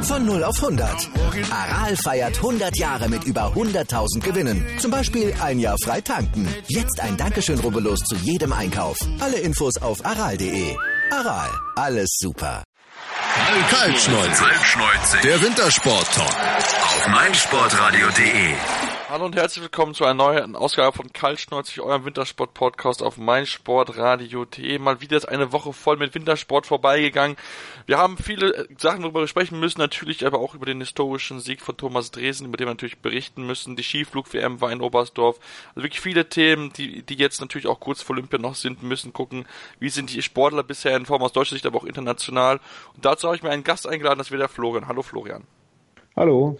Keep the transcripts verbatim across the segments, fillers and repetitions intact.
Von null auf hundert. Aral feiert hundert Jahre mit über hunderttausend Gewinnen. Zum Beispiel ein Jahr frei tanken. Jetzt ein Dankeschön, rubbellos zu jedem Einkauf. Alle Infos auf aral punkt de. Aral, alles super. Kaltschneuzig. Der Wintersport-Talk auf meinsportradio punkt de. Hallo und herzlich willkommen zu einer neuen Ausgabe von Kaltschneuzig, eurem Wintersport-Podcast auf meinsportradio punkt de. Mal wieder ist eine Woche voll mit Wintersport vorbeigegangen. Wir haben viele Sachen darüber sprechen müssen, natürlich aber auch über den historischen Sieg von Thomas Dresen, über den wir natürlich berichten müssen. Die Skiflug-W M war in Oberstdorf. Also wirklich viele Themen, die die jetzt natürlich auch kurz vor Olympia noch sind. Wir müssen gucken, wie sind die Sportler bisher in Form aus deutscher Sicht, aber auch international. Und dazu habe ich mir einen Gast eingeladen, das wäre der Florian. Hallo Florian. Hallo.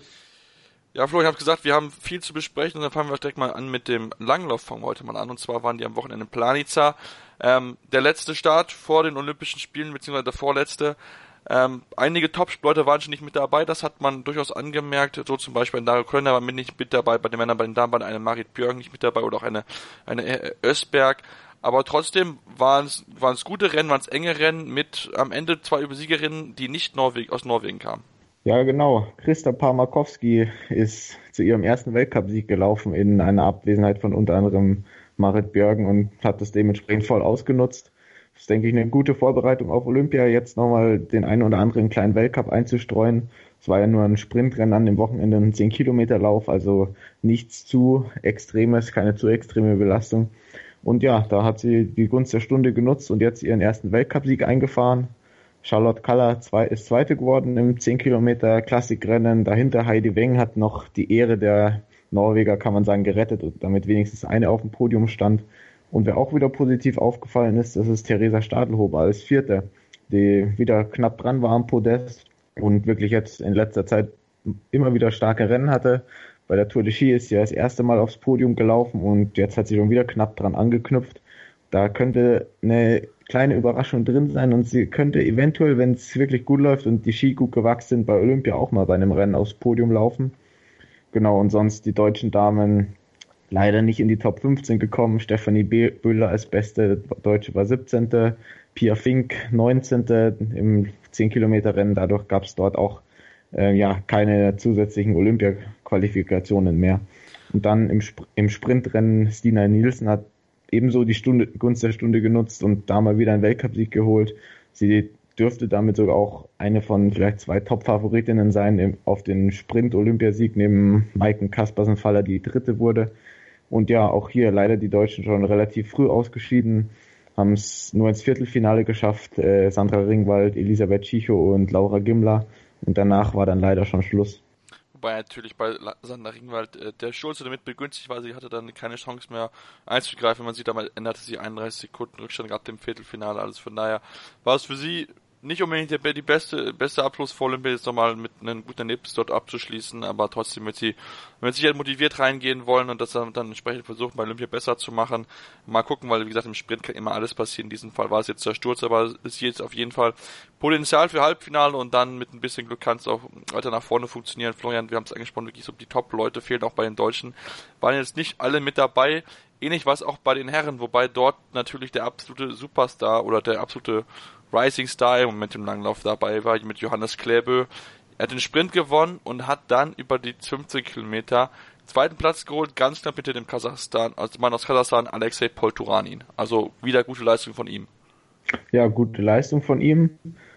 Ja, Flo, ich habe gesagt, wir haben viel zu besprechen und dann fangen wir direkt mal an mit dem Langlauf, fangen wir heute mal an. Und zwar waren die am Wochenende in Planica. Ähm, der letzte Start vor den Olympischen Spielen, beziehungsweise der vorletzte. Ähm, einige Top-Leute waren schon nicht mit dabei, das hat man durchaus angemerkt. So zum Beispiel ein Dario Kölner war nicht mit dabei, bei den Männern, bei den Damen war eine Marit Björk nicht mit dabei oder auch eine, eine Ösberg. Aber trotzdem waren es waren es gute Rennen, waren es enge Rennen mit am Ende zwei Übersiegerinnen, die nicht Norweg, aus Norwegen kamen. Ja, genau. Christa Parmakowski ist zu ihrem ersten Weltcupsieg gelaufen in einer Abwesenheit von unter anderem Marit Björgen und hat das dementsprechend voll ausgenutzt. Das ist, denke ich, eine gute Vorbereitung auf Olympia, jetzt nochmal den einen oder anderen kleinen Weltcup einzustreuen. Es war ja nur ein Sprintrennen an dem Wochenende, ein zehn Kilometer Lauf, also nichts zu Extremes, keine zu extreme Belastung. Und ja, da hat sie die Gunst der Stunde genutzt und jetzt ihren ersten Weltcupsieg eingefahren. Charlotte Kalla zwei, ist Zweite geworden im zehn Kilometer Klassikrennen. Dahinter Heidi Weng hat noch die Ehre der Norweger, kann man sagen, gerettet und damit wenigstens eine auf dem Podium stand. Und wer auch wieder positiv aufgefallen ist, das ist Theresa Stadelhofer als Vierte, die wieder knapp dran war am Podest und wirklich jetzt in letzter Zeit immer wieder starke Rennen hatte. Bei der Tour de Ski ist sie das erste Mal aufs Podium gelaufen und jetzt hat sie schon wieder knapp dran angeknüpft. Da könnte eine kleine Überraschung drin sein und sie könnte eventuell, wenn es wirklich gut läuft und die Ski gut gewachsen sind, bei Olympia auch mal bei einem Rennen aufs Podium laufen. Genau, und sonst die deutschen Damen leider nicht in die Top fünfzehn gekommen. Stefanie Böhler als beste Deutsche war siebzehnte Pia Fink neunzehnte im zehn Kilometer Rennen. Dadurch gab es dort auch äh, ja keine zusätzlichen Olympia-Qualifikationen mehr. Und dann im, Sp- im Sprintrennen Stina Nielsen hat ebenso die Stunde, Gunst der Stunde genutzt und da mal wieder einen Weltcupsieg geholt. Sie dürfte damit sogar auch eine von vielleicht zwei Top-Favoritinnen sein im, auf den Sprint-Olympiasieg neben Maiken Kaspersen-Faller, die dritte wurde. Und ja, auch hier leider die Deutschen schon relativ früh ausgeschieden, haben es nur ins Viertelfinale geschafft. Äh, Sandra Ringwald, Elisabeth Schicho und Laura Gimler. Und danach war dann leider schon Schluss. Wobei natürlich bei Sandra Ringwald äh, der Schulze damit begünstigt war, sie hatte dann keine Chance mehr einzugreifen. Man sieht, damals änderte sie einunddreißig Sekunden Rückstand gehabt im Viertelfinale. Also von daher war es für sie nicht unbedingt der, die beste beste Abschluss vor Olympia, jetzt nochmal mit einem guten Erlebnis dort abzuschließen, aber trotzdem wird sie mit Sicherheit motiviert reingehen wollen und das dann, dann entsprechend versuchen, bei Olympia besser zu machen. Mal gucken, weil wie gesagt, im Sprint kann immer alles passieren. In diesem Fall war es jetzt der Sturz, aber es ist jetzt auf jeden Fall Potenzial für Halbfinale und dann mit ein bisschen Glück kann es auch weiter nach vorne funktionieren. Florian, wir haben es angesprochen, wirklich so die Top-Leute fehlen auch bei den Deutschen, waren jetzt nicht alle mit dabei. Ähnlich war es auch bei den Herren, wobei dort natürlich der absolute Superstar oder der absolute Rising Star im Moment im Langlauf dabei war, mit Johannes Klæbø. Er hat den Sprint gewonnen und hat dann über die fünfzehn Kilometer zweiten Platz geholt, ganz knapp hinter dem Kasachstan, also Mann aus Kasachstan, Alexei Polturanin. Also wieder gute Leistung von ihm. Ja, gute Leistung von ihm.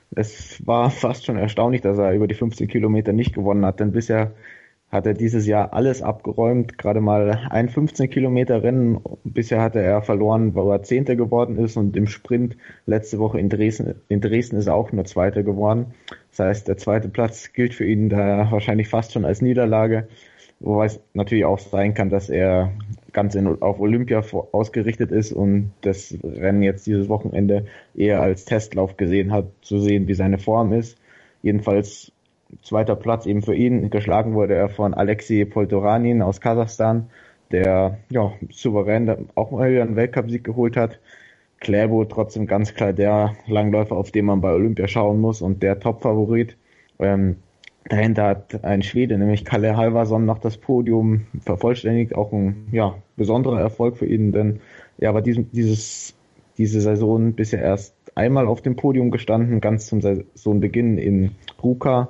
Es war fast schon erstaunlich, dass er über die fünfzehn Kilometer nicht gewonnen hat, denn bisher hat er dieses Jahr alles abgeräumt, gerade mal ein fünfzehn Kilometer Rennen. Bisher hatte er verloren, weil er Zehnter geworden ist und im Sprint letzte Woche in Dresden, in Dresden ist er auch nur Zweiter geworden. Das heißt, der zweite Platz gilt für ihn da wahrscheinlich fast schon als Niederlage, wobei es natürlich auch sein kann, dass er ganz in, auf Olympia ausgerichtet ist und das Rennen jetzt dieses Wochenende eher als Testlauf gesehen hat, zu sehen, wie seine Form ist. Jedenfalls zweiter Platz eben für ihn. Geschlagen wurde er von Alexei Polturanin aus Kasachstan, der ja souverän auch mal wieder einen Weltcupsieg geholt hat. Klæbo trotzdem ganz klar der Langläufer, auf den man bei Olympia schauen muss und der Top-Favorit. Ähm, dahinter hat ein Schwede, nämlich Kalle Halvarsson, noch das Podium vervollständigt. Auch ein ja besonderer Erfolg für ihn, denn er war diesem, dieses, diese Saison bisher erst einmal auf dem Podium gestanden, ganz zum Saisonbeginn in Ruka.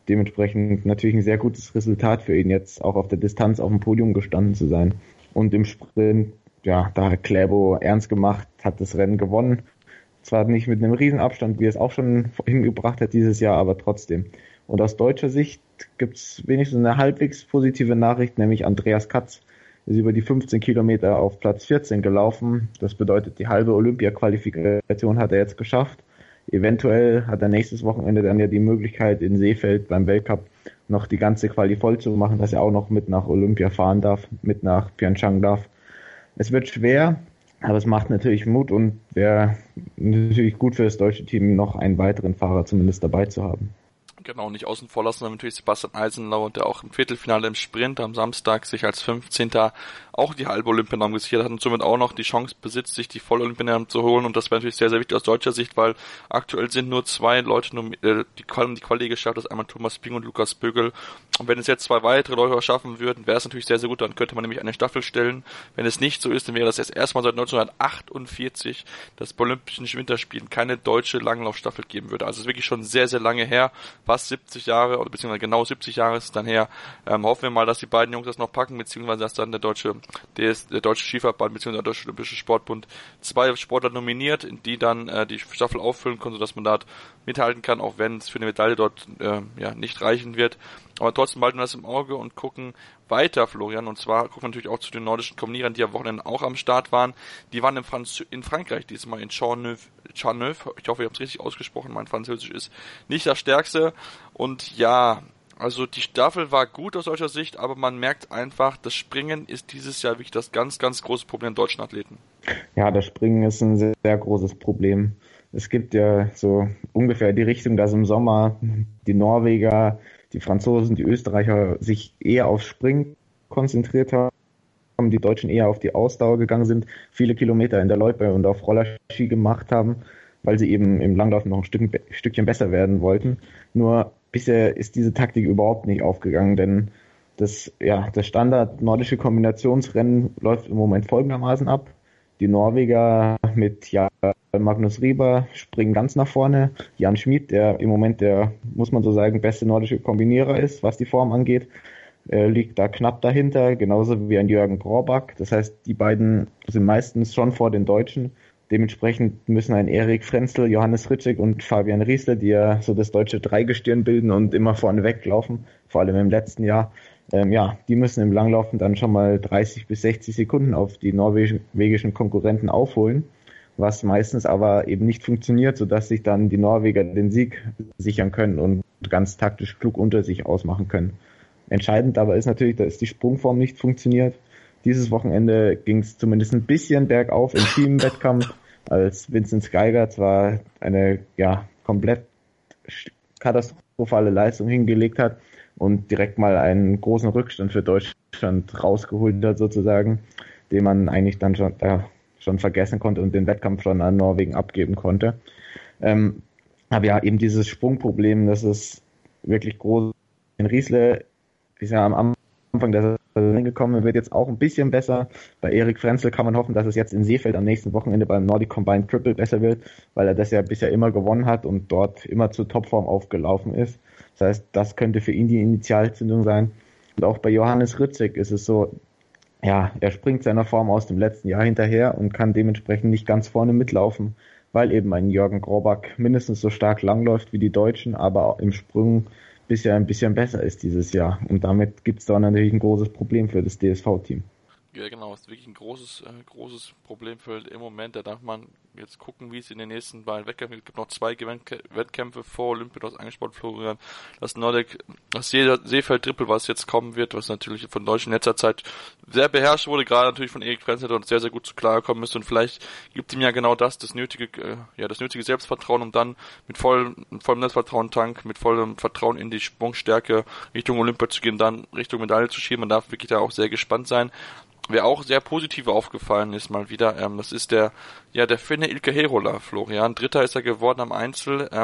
dementsprechend natürlich ein sehr gutes Resultat für ihn, jetzt auch auf der Distanz auf dem Podium gestanden zu sein. Und im Sprint, ja, da hat Kläbo ernst gemacht, hat das Rennen gewonnen. Zwar nicht mit einem Riesenabstand, wie er es auch schon hingebracht hat dieses Jahr, aber trotzdem. Und aus deutscher Sicht gibt's wenigstens eine halbwegs positive Nachricht, nämlich Andreas Katz ist über die fünfzehn Kilometer auf Platz vierzehn gelaufen. Das bedeutet, die halbe Olympia-Qualifikation hat er jetzt geschafft. Eventuell hat er nächstes Wochenende dann ja die Möglichkeit, in Seefeld beim Weltcup noch die ganze Quali voll zu machen, dass er auch noch mit nach Olympia fahren darf, mit nach Pyeongchang darf. Es wird schwer, aber es macht natürlich Mut und wäre natürlich gut für das deutsche Team, noch einen weiteren Fahrer zumindest dabei zu haben. Genau, nicht außen vor lassen, aber natürlich Sebastian Eisenlauer, der auch im Viertelfinale im Sprint am Samstag sich als fünfzehnter auch die halbe Olympianorm gesichert hat und somit auch noch die Chance besitzt, sich die volle Olympianorm zu holen, und das wäre natürlich sehr, sehr wichtig aus deutscher Sicht, weil aktuell sind nur zwei Leute nur, äh, die Quali, die Quali geschafft, das ist einmal Thomas Ping und Lukas Bögel, und wenn es jetzt zwei weitere Leute schaffen würden, wäre es natürlich sehr, sehr gut, dann könnte man nämlich eine Staffel stellen. Wenn es nicht so ist, dann wäre das jetzt erstmal seit neunzehnhundertachtundvierzig, dass es bei Olympischen Winterspielen keine deutsche Langlaufstaffel geben würde, also es ist wirklich schon sehr, sehr lange her, fast siebzig Jahre, oder beziehungsweise genau siebzig Jahre ist es dann her. Ähm, hoffen wir mal, dass die beiden Jungs das noch packen, beziehungsweise dass dann der deutsche, der, der deutsche Skiverband, beziehungsweise der deutsche Olympische Sportbund zwei Sportler nominiert, die dann äh, die Staffel auffüllen können, sodass man dort mithalten kann, auch wenn es für eine Medaille dort äh, ja nicht reichen wird. Aber trotzdem behalten wir das im Auge und gucken weiter, Florian, und zwar gucken wir natürlich auch zu den nordischen Kombinierern, die am Wochenende auch am Start waren. Die waren in, Franz- in Frankreich diesmal, in Chateauneuf. Chateauneuf. Ich hoffe, ich habe es richtig ausgesprochen, mein Französisch ist nicht das Stärkste. Und ja, also die Staffel war gut aus solcher Sicht, aber man merkt einfach, das Springen ist dieses Jahr wirklich das ganz, ganz große Problem der deutschen Athleten. Ja, das Springen ist ein sehr, sehr großes Problem. Es gibt ja so ungefähr die Richtung, dass im Sommer die Norweger, die Franzosen, die Österreicher sich eher aufs Springen konzentriert haben, die Deutschen eher auf die Ausdauer gegangen sind, viele Kilometer in der Loipe und auf Rollerski gemacht haben, weil sie eben im Langlauf noch ein Stück, Stückchen besser werden wollten. Nur bisher ist diese Taktik überhaupt nicht aufgegangen, denn das, ja, das Standard nordische Kombinationsrennen läuft im Moment folgendermaßen ab. Die Norweger mit ja, Magnus Rieber springen ganz nach vorne. Jan Schmid, der im Moment der, muss man so sagen, beste nordische Kombinierer ist, was die Form angeht, äh, liegt da knapp dahinter, genauso wie ein Jürgen Grorbach. Das heißt, die beiden sind meistens schon vor den Deutschen. Dementsprechend müssen ein Erik Frenzel, Johannes Ritschek und Fabian Riesler, die ja so das deutsche Dreigestirn bilden und immer vorne weglaufen, vor allem im letzten Jahr, ähm, ja, die müssen im Langlaufen dann schon mal dreißig bis sechzig Sekunden auf die norwegischen Konkurrenten aufholen, was meistens aber eben nicht funktioniert, sodass sich dann die Norweger den Sieg sichern können und ganz taktisch klug unter sich ausmachen können. Entscheidend aber ist natürlich, dass die Sprungform nicht funktioniert. Dieses Wochenende ging es zumindest ein bisschen bergauf im Teamwettkampf, als Vincent Geiger zwar eine ja komplett katastrophale Leistung hingelegt hat und direkt mal einen großen Rückstand für Deutschland rausgeholt hat sozusagen, den man eigentlich dann schon, äh, schon vergessen konnte und den Wettkampf schon an Norwegen abgeben konnte. Ähm, aber ja, eben dieses Sprungproblem, das ist wirklich groß. In Riesle ist ja am Anfang der Saison gekommen, wird jetzt auch ein bisschen besser. Bei Erik Frenzel kann man hoffen, dass es jetzt in Seefeld am nächsten Wochenende beim Nordic Combined Triple besser wird, weil er das ja bisher immer gewonnen hat und dort immer zur Topform aufgelaufen ist. Das heißt, das könnte für ihn die Initialzündung sein. Und auch bei Johannes Ritschek ist es so, ja, er springt seiner Form aus dem letzten Jahr hinterher und kann dementsprechend nicht ganz vorne mitlaufen, weil eben ein Jürgen Grorbach mindestens so stark langläuft wie die Deutschen, aber auch im Sprung bisher ein bisschen besser ist dieses Jahr. Und damit gibt es da natürlich ein großes Problem für das D S V-Team. Ja, genau, ist wirklich ein großes, äh, großes Problem für im Moment. Da darf man jetzt gucken, wie es in den nächsten beiden Wettkämpfen, es gibt noch zwei Wettkämpfe vor Olympia, das angesprochen, Florian, das Nordic, das Seefeld-Triple, was jetzt kommen wird, was natürlich von Deutschen in letzter Zeit sehr beherrscht wurde, gerade natürlich von Erik Frenzel und sehr, sehr gut zu klar kommen müsste, und vielleicht gibt ihm ja genau das, das nötige, äh, ja, das nötige Selbstvertrauen, um dann mit vollem, vollem Selbstvertrauen-Tank, mit vollem Vertrauen in die Sprungstärke Richtung Olympia zu gehen, dann Richtung Medaille zu schieben. Man darf wirklich da auch sehr gespannt sein. Wer auch sehr positiv aufgefallen ist mal wieder, ähm, das ist der, ja, der Finne Ilkka Herola, Florian. Dritter ist er geworden am Einzel, ähm,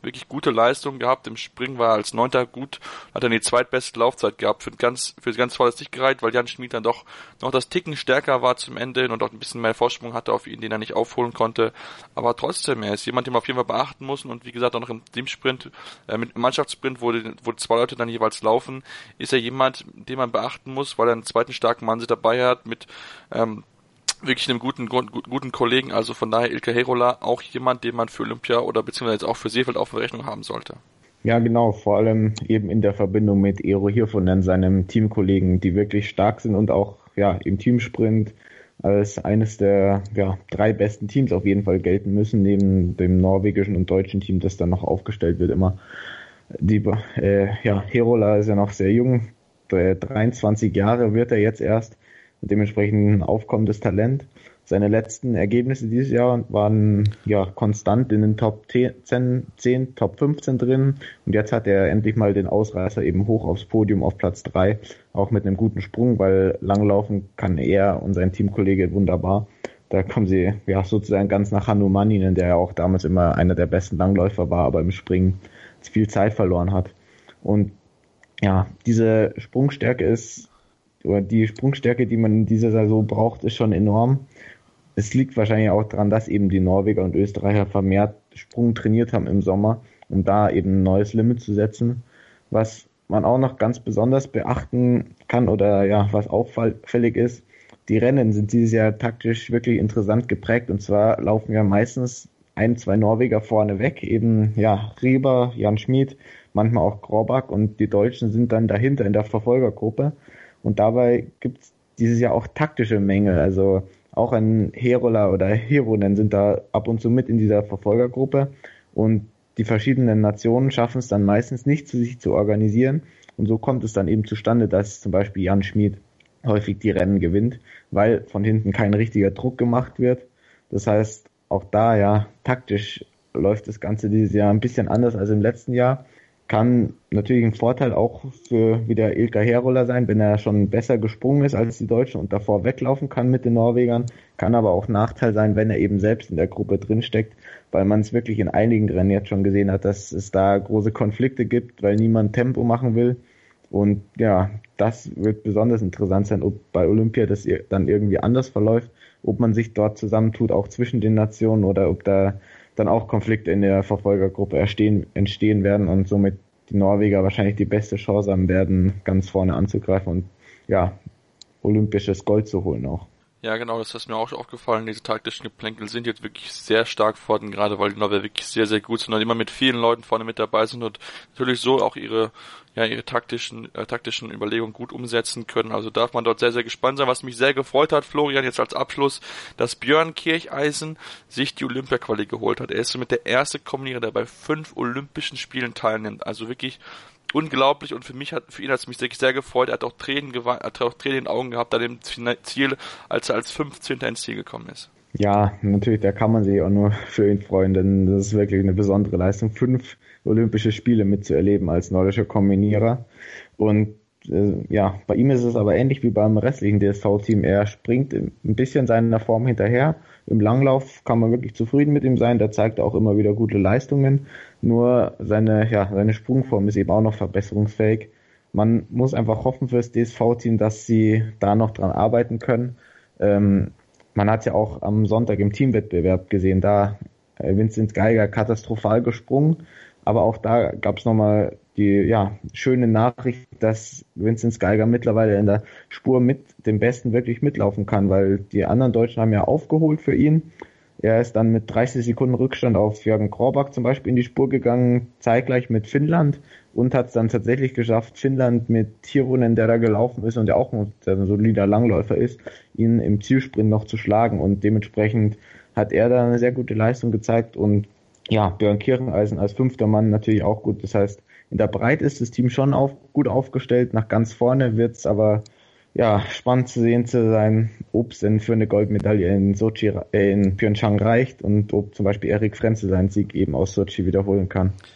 wirklich gute Leistung gehabt. Im Springen war er als Neunter gut, hat dann die zweitbeste Laufzeit gehabt. Für ganz, für ganz volles nicht gereicht, weil Jan Schmid dann doch noch das Ticken stärker war zum Ende hin und auch ein bisschen mehr Vorsprung hatte auf ihn, den er nicht aufholen konnte. Aber trotzdem, er ist jemand, den man auf jeden Fall beachten muss. Und wie gesagt, auch noch im Teamsprint, äh, mit im Mannschaftssprint, wo, die, wo zwei Leute dann jeweils laufen, ist er jemand, den man beachten muss, weil er einen zweiten starken Mann dabei hat mit ähm, wirklich einem guten, guten guten Kollegen. Also von daher Ilkka Herola auch jemand, den man für Olympia oder beziehungsweise jetzt auch für Seefeld auf der Rechnung haben sollte. Ja, genau, vor allem eben in der Verbindung mit Eero Hirvonen, seinem Teamkollegen, die wirklich stark sind und auch ja im Teamsprint als eines der ja, drei besten Teams auf jeden Fall gelten müssen, neben dem norwegischen und deutschen Team, das dann noch aufgestellt wird immer. Die, äh, ja, Herola ist ja noch sehr jung, dreiundzwanzig Jahre wird er jetzt erst, dementsprechend ein aufkommendes Talent. Seine letzten Ergebnisse dieses Jahr waren ja konstant in den Top zehn, zehn, Top fünfzehn drin und jetzt hat er endlich mal den Ausreißer eben hoch aufs Podium auf Platz drei, auch mit einem guten Sprung, weil Langlaufen kann er und sein Teamkollege wunderbar. Da kommen sie ja sozusagen ganz nach Hannu Manninen, der ja auch damals immer einer der besten Langläufer war, aber im Springen viel Zeit verloren hat. Und ja, diese Sprungstärke ist, oder die Sprungstärke, die man in dieser Saison braucht, ist schon enorm. Es liegt wahrscheinlich auch daran, dass eben die Norweger und Österreicher vermehrt Sprung trainiert haben im Sommer, um da eben ein neues Limit zu setzen. Was man auch noch ganz besonders beachten kann oder ja, was auffällig ist, die Rennen sind dieses Jahr taktisch wirklich interessant geprägt und zwar laufen ja meistens ein, zwei Norweger vorne weg, eben ja Rieber, Jan Schmid, manchmal auch Grobak und die Deutschen sind dann dahinter in der Verfolgergruppe und dabei gibt es dieses Jahr auch taktische Mängel, also auch ein Herola oder Hirvonen sind da ab und zu mit in dieser Verfolgergruppe und die verschiedenen Nationen schaffen es dann meistens nicht, zu sich zu organisieren und so kommt es dann eben zustande, dass zum Beispiel Jan Schmid häufig die Rennen gewinnt, weil von hinten kein richtiger Druck gemacht wird. Das heißt, auch da ja taktisch läuft das Ganze dieses Jahr ein bisschen anders als im letzten Jahr. Kann natürlich ein Vorteil auch für wieder Ilkka Herola sein, wenn er schon besser gesprungen ist als die Deutschen und davor weglaufen kann mit den Norwegern. Kann aber auch Nachteil sein, wenn er eben selbst in der Gruppe drinsteckt, weil man es wirklich in einigen Rennen jetzt schon gesehen hat, dass es da große Konflikte gibt, weil niemand Tempo machen will. Und ja, das wird besonders interessant sein, ob bei Olympia das dann irgendwie anders verläuft, ob man sich dort zusammentut, auch zwischen den Nationen oder ob da dann auch Konflikte in der Verfolgergruppe entstehen, entstehen werden und somit die Norweger wahrscheinlich die beste Chance haben werden, ganz vorne anzugreifen und ja, olympisches Gold zu holen auch. Ja, genau, das ist mir auch schon aufgefallen. Diese taktischen Geplänkel sind jetzt wirklich sehr stark vorhanden, gerade weil die Norweger wirklich sehr, sehr gut sind und immer mit vielen Leuten vorne mit dabei sind und natürlich so auch ihre, ja, ihre taktischen, äh, taktischen Überlegungen gut umsetzen können. Also darf man dort sehr, sehr gespannt sein. Was mich sehr gefreut hat, Florian, jetzt als Abschluss, dass Björn Kircheisen sich die Olympia-Quali geholt hat. Er ist somit der erste Kombinierer, der bei fünf Olympischen Spielen teilnimmt. Also wirklich unglaublich und für mich hat, für ihn hat es mich wirklich sehr gefreut. Er hat auch Tränen geweint, hat auch Tränen in den Augen gehabt an dem Ziel, als er als fünfzehnter ins Ziel gekommen ist. Ja, natürlich, da kann man sich auch nur für ihn freuen, denn das ist wirklich eine besondere Leistung, fünf Olympische Spiele mitzuerleben als nordischer Kombinierer. Und äh, ja, bei ihm ist es aber ähnlich wie beim restlichen D S V-Team. Er springt ein bisschen seiner Form hinterher. Im Langlauf kann man wirklich zufrieden mit ihm sein. Der zeigt auch immer wieder gute Leistungen. Nur seine, ja, seine Sprungform ist eben auch noch verbesserungsfähig. Man muss einfach hoffen für das D S V-Team, dass sie da noch dran arbeiten können. Ähm, man hat ja auch am Sonntag im Teamwettbewerb gesehen, da äh, Vincent Geiger katastrophal gesprungen. Aber auch da gab es nochmal die ja, schöne Nachricht, dass Vincent Geiger mittlerweile in der Spur mit dem Besten wirklich mitlaufen kann, weil die anderen Deutschen haben ja aufgeholt für ihn. Er ist dann mit dreißig Sekunden Rückstand auf Jürgen Grobak zum Beispiel in die Spur gegangen, zeitgleich mit Finnland und hat es dann tatsächlich geschafft, Finnland mit Hirvonen, der da gelaufen ist und der auch ein solider Langläufer ist, ihn im Zielsprint noch zu schlagen und dementsprechend hat er da eine sehr gute Leistung gezeigt und ja, Björn Kircheisen als fünfter Mann natürlich auch gut. Das heißt, in der Breite ist das Team schon auf, gut aufgestellt. Nach ganz vorne wird es aber ja spannend zu sehen zu sein, ob es denn für eine Goldmedaille in Sochi, äh, in Pyeongchang reicht und ob zum Beispiel Erik Frenzel seinen Sieg eben aus Sochi wiederholen kann.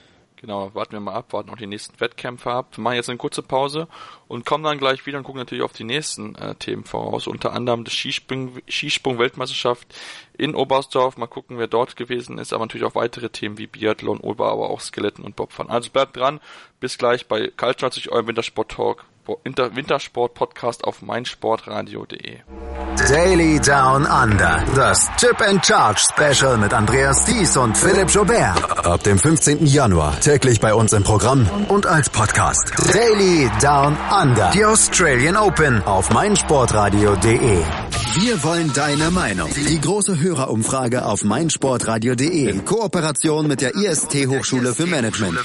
Genau, warten wir mal ab, warten auch die nächsten Wettkämpfe ab. Wir machen jetzt eine kurze Pause und kommen dann gleich wieder und gucken natürlich auf die nächsten äh, Themen voraus. Unter anderem das Skisprung, Skisprung-Weltmeisterschaft in Oberstdorf. Mal gucken, wer dort gewesen ist, aber natürlich auch weitere Themen wie Biathlon, Ober, aber auch Skeletten und Bobfahren. Also bleibt dran, bis gleich bei Kaltschneuzig, eurem Wintersport-Talk, Wintersport-Podcast auf meinsportradio punkt de. Daily Down Under. Das Chip and Charge Special mit Andreas Thies und Philipp Joubert. Ab dem fünfzehnten Januar täglich bei uns im Programm und als Podcast. Daily Down Under. Die Australian Open auf meinsportradio punkt de. Wir wollen deine Meinung. Die große Hörerumfrage auf meinsportradio punkt de in Kooperation mit der I S T Hochschule für Management.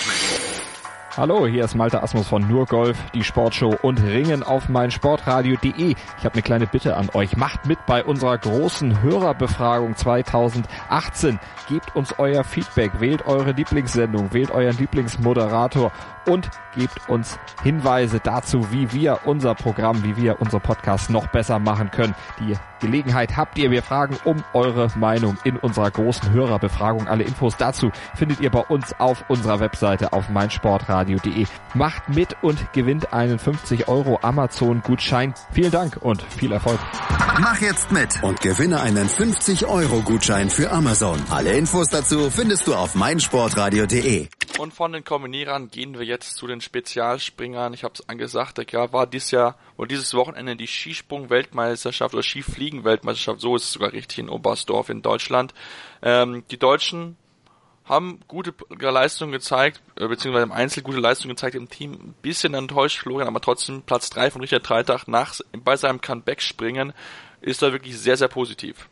Hallo, hier ist Malte Asmus von Nur Golf, die Sportshow und Ringen auf meinsportradio punkt de. Ich habe eine kleine Bitte an euch. Macht mit bei unserer großen Hörerbefragung zweitausendachtzehn. Gebt uns euer Feedback, wählt eure Lieblingssendung, wählt euren Lieblingsmoderator und gebt uns Hinweise dazu, wie wir unser Programm, wie wir unser Podcast noch besser machen können. Die Gelegenheit habt ihr. Wir fragen um eure Meinung in unserer großen Hörerbefragung. Alle Infos dazu findet ihr bei uns auf unserer Webseite auf meinsportradio punkt de. Macht mit und gewinnt einen fünfzig Euro Amazon-Gutschein. Vielen Dank und viel Erfolg. Mach jetzt mit und gewinne einen fünfzig Euro Gutschein für Amazon. Alle Infos dazu findest du auf meinsportradio punkt de. Und von den Kombinierern gehen wir jetzt zu den Spezialspringern. Ich habe es angesagt, da war dieses Jahr oder dieses Wochenende die Skisprung-Weltmeisterschaft oder Skifliegen-Weltmeisterschaft, so ist es sogar richtig, in Oberstdorf in Deutschland. Ähm, die Deutschen haben gute Leistungen gezeigt, beziehungsweise im Einzel gute Leistungen gezeigt, im Team ein bisschen enttäuscht, Florian, aber trotzdem Platz drei von Richard Freitag nach, bei seinem Comeback-Springen ist da wirklich sehr, sehr positiv.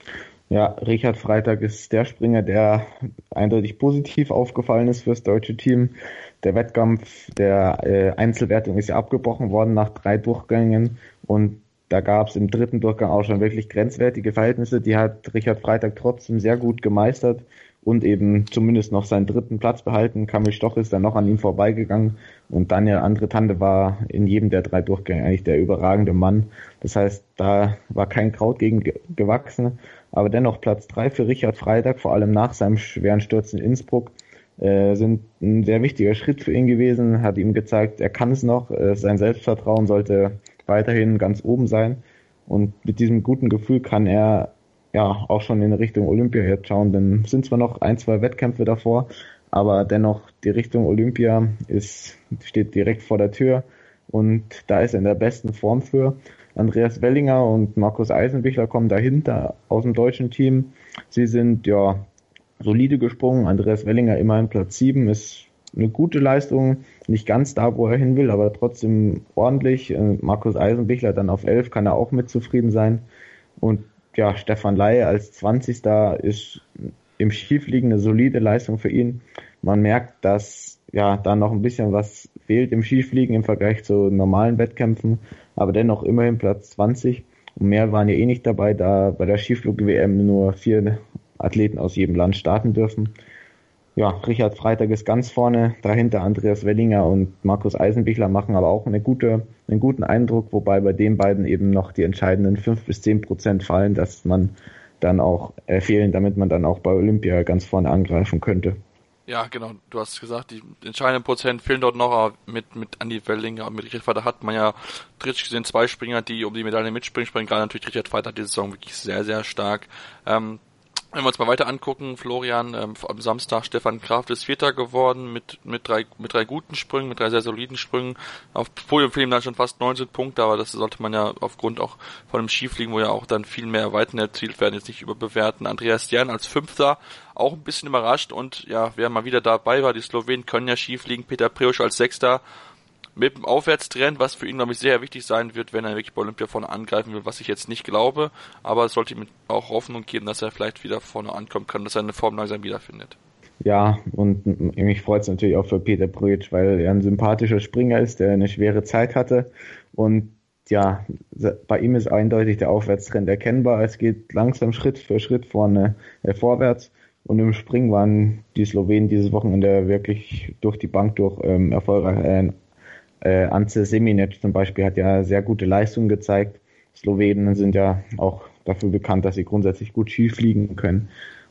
Ja, Richard Freitag ist der Springer, der eindeutig positiv aufgefallen ist fürs deutsche Team. Der Wettkampf der äh, Einzelwertung ist ja abgebrochen worden nach drei Durchgängen und da gab es im dritten Durchgang auch schon wirklich grenzwertige Verhältnisse. Die hat Richard Freitag trotzdem sehr gut gemeistert und eben zumindest noch seinen dritten Platz behalten. Kamil Stoch ist dann noch an ihm vorbeigegangen und Daniel Andre-Tande war in jedem der drei Durchgänge eigentlich der überragende Mann. Das heißt, da war kein Kraut gegen ge- gewachsen, aber dennoch Platz drei für Richard Freitag, vor allem nach seinem schweren Sturz in Innsbruck, äh, sind ein sehr wichtiger Schritt für ihn gewesen, hat ihm gezeigt, er kann es noch, äh, sein Selbstvertrauen sollte weiterhin ganz oben sein und mit diesem guten Gefühl kann er ja auch schon in Richtung Olympia jetzt schauen, denn es sind zwar noch ein, zwei Wettkämpfe davor, aber dennoch die Richtung Olympia ist, steht direkt vor der Tür und da ist er in der besten Form für. Andreas Wellinger und Markus Eisenbichler kommen dahinter aus dem deutschen Team. Sie sind ja solide gesprungen. Andreas Wellinger immerhin Platz sieben, ist eine gute Leistung, nicht ganz da, wo er hin will, aber trotzdem ordentlich. Markus Eisenbichler dann auf elf, kann er auch mit zufrieden sein. Und ja, Stefan Laie als zwanzigster ist im Skifliegen eine solide Leistung für ihn. Man merkt, dass ja da noch ein bisschen was fehlt im Skifliegen im Vergleich zu normalen Wettkämpfen, aber dennoch immerhin Platz zwanzig. Und mehr waren ja eh nicht dabei, da bei der Skiflug-W M nur vier Athleten aus jedem Land starten dürfen. Ja, Richard Freitag ist ganz vorne, dahinter Andreas Wellinger und Markus Eisenbichler machen aber auch eine gute, einen guten Eindruck, wobei bei den beiden eben noch die entscheidenden fünf bis zehn Prozent fallen, dass man dann auch äh, fehlen, damit man dann auch bei Olympia ganz vorne angreifen könnte. Ja, genau, du hast gesagt, die entscheidenden Prozent fehlen dort noch, aber mit, mit Andi Wellinger und mit Richard Freitag hat man ja theoretisch gesehen zwei Springer, die um die Medaille mitspringen, springen gerade natürlich Richard Freitag diese Saison wirklich sehr, sehr stark. Ähm, Wenn wir uns mal weiter angucken, Florian, ähm, am Samstag Stefan Kraft ist Vierter geworden mit mit drei mit drei guten Sprüngen, mit drei sehr soliden Sprüngen. Auf Podium fehlen dann schon fast neunzehn Punkte, aber das sollte man ja aufgrund auch von dem Skifliegen, wo ja auch dann viel mehr Weiten erzielt werden, jetzt nicht überbewerten. Andreas Stern als Fünfter, auch ein bisschen überrascht und ja, wer mal wieder dabei war, die Slowenen können ja Skifliegen, Peter Preusch als Sechster. Mit dem Aufwärtstrend, was für ihn, glaube ich, sehr wichtig sein wird, wenn er wirklich bei Olympia vorne angreifen will, was ich jetzt nicht glaube, aber es sollte ihm auch Hoffnung geben, dass er vielleicht wieder vorne ankommen kann, dass er eine Form langsam wiederfindet. Ja, und mich freut es natürlich auch für Peter Preusch, weil er ein sympathischer Springer ist, der eine schwere Zeit hatte und ja, bei ihm ist eindeutig der Aufwärtstrend erkennbar, es geht langsam Schritt für Schritt vorne äh, vorwärts. Und im Springen waren die Slowenen dieses Wochenende wirklich durch die Bank durch ähm, erfolgreich. Äh, Äh, Ance Seminec zum Beispiel hat ja sehr gute Leistungen gezeigt. Slowenen sind ja auch dafür bekannt, dass sie grundsätzlich gut Ski fliegen können.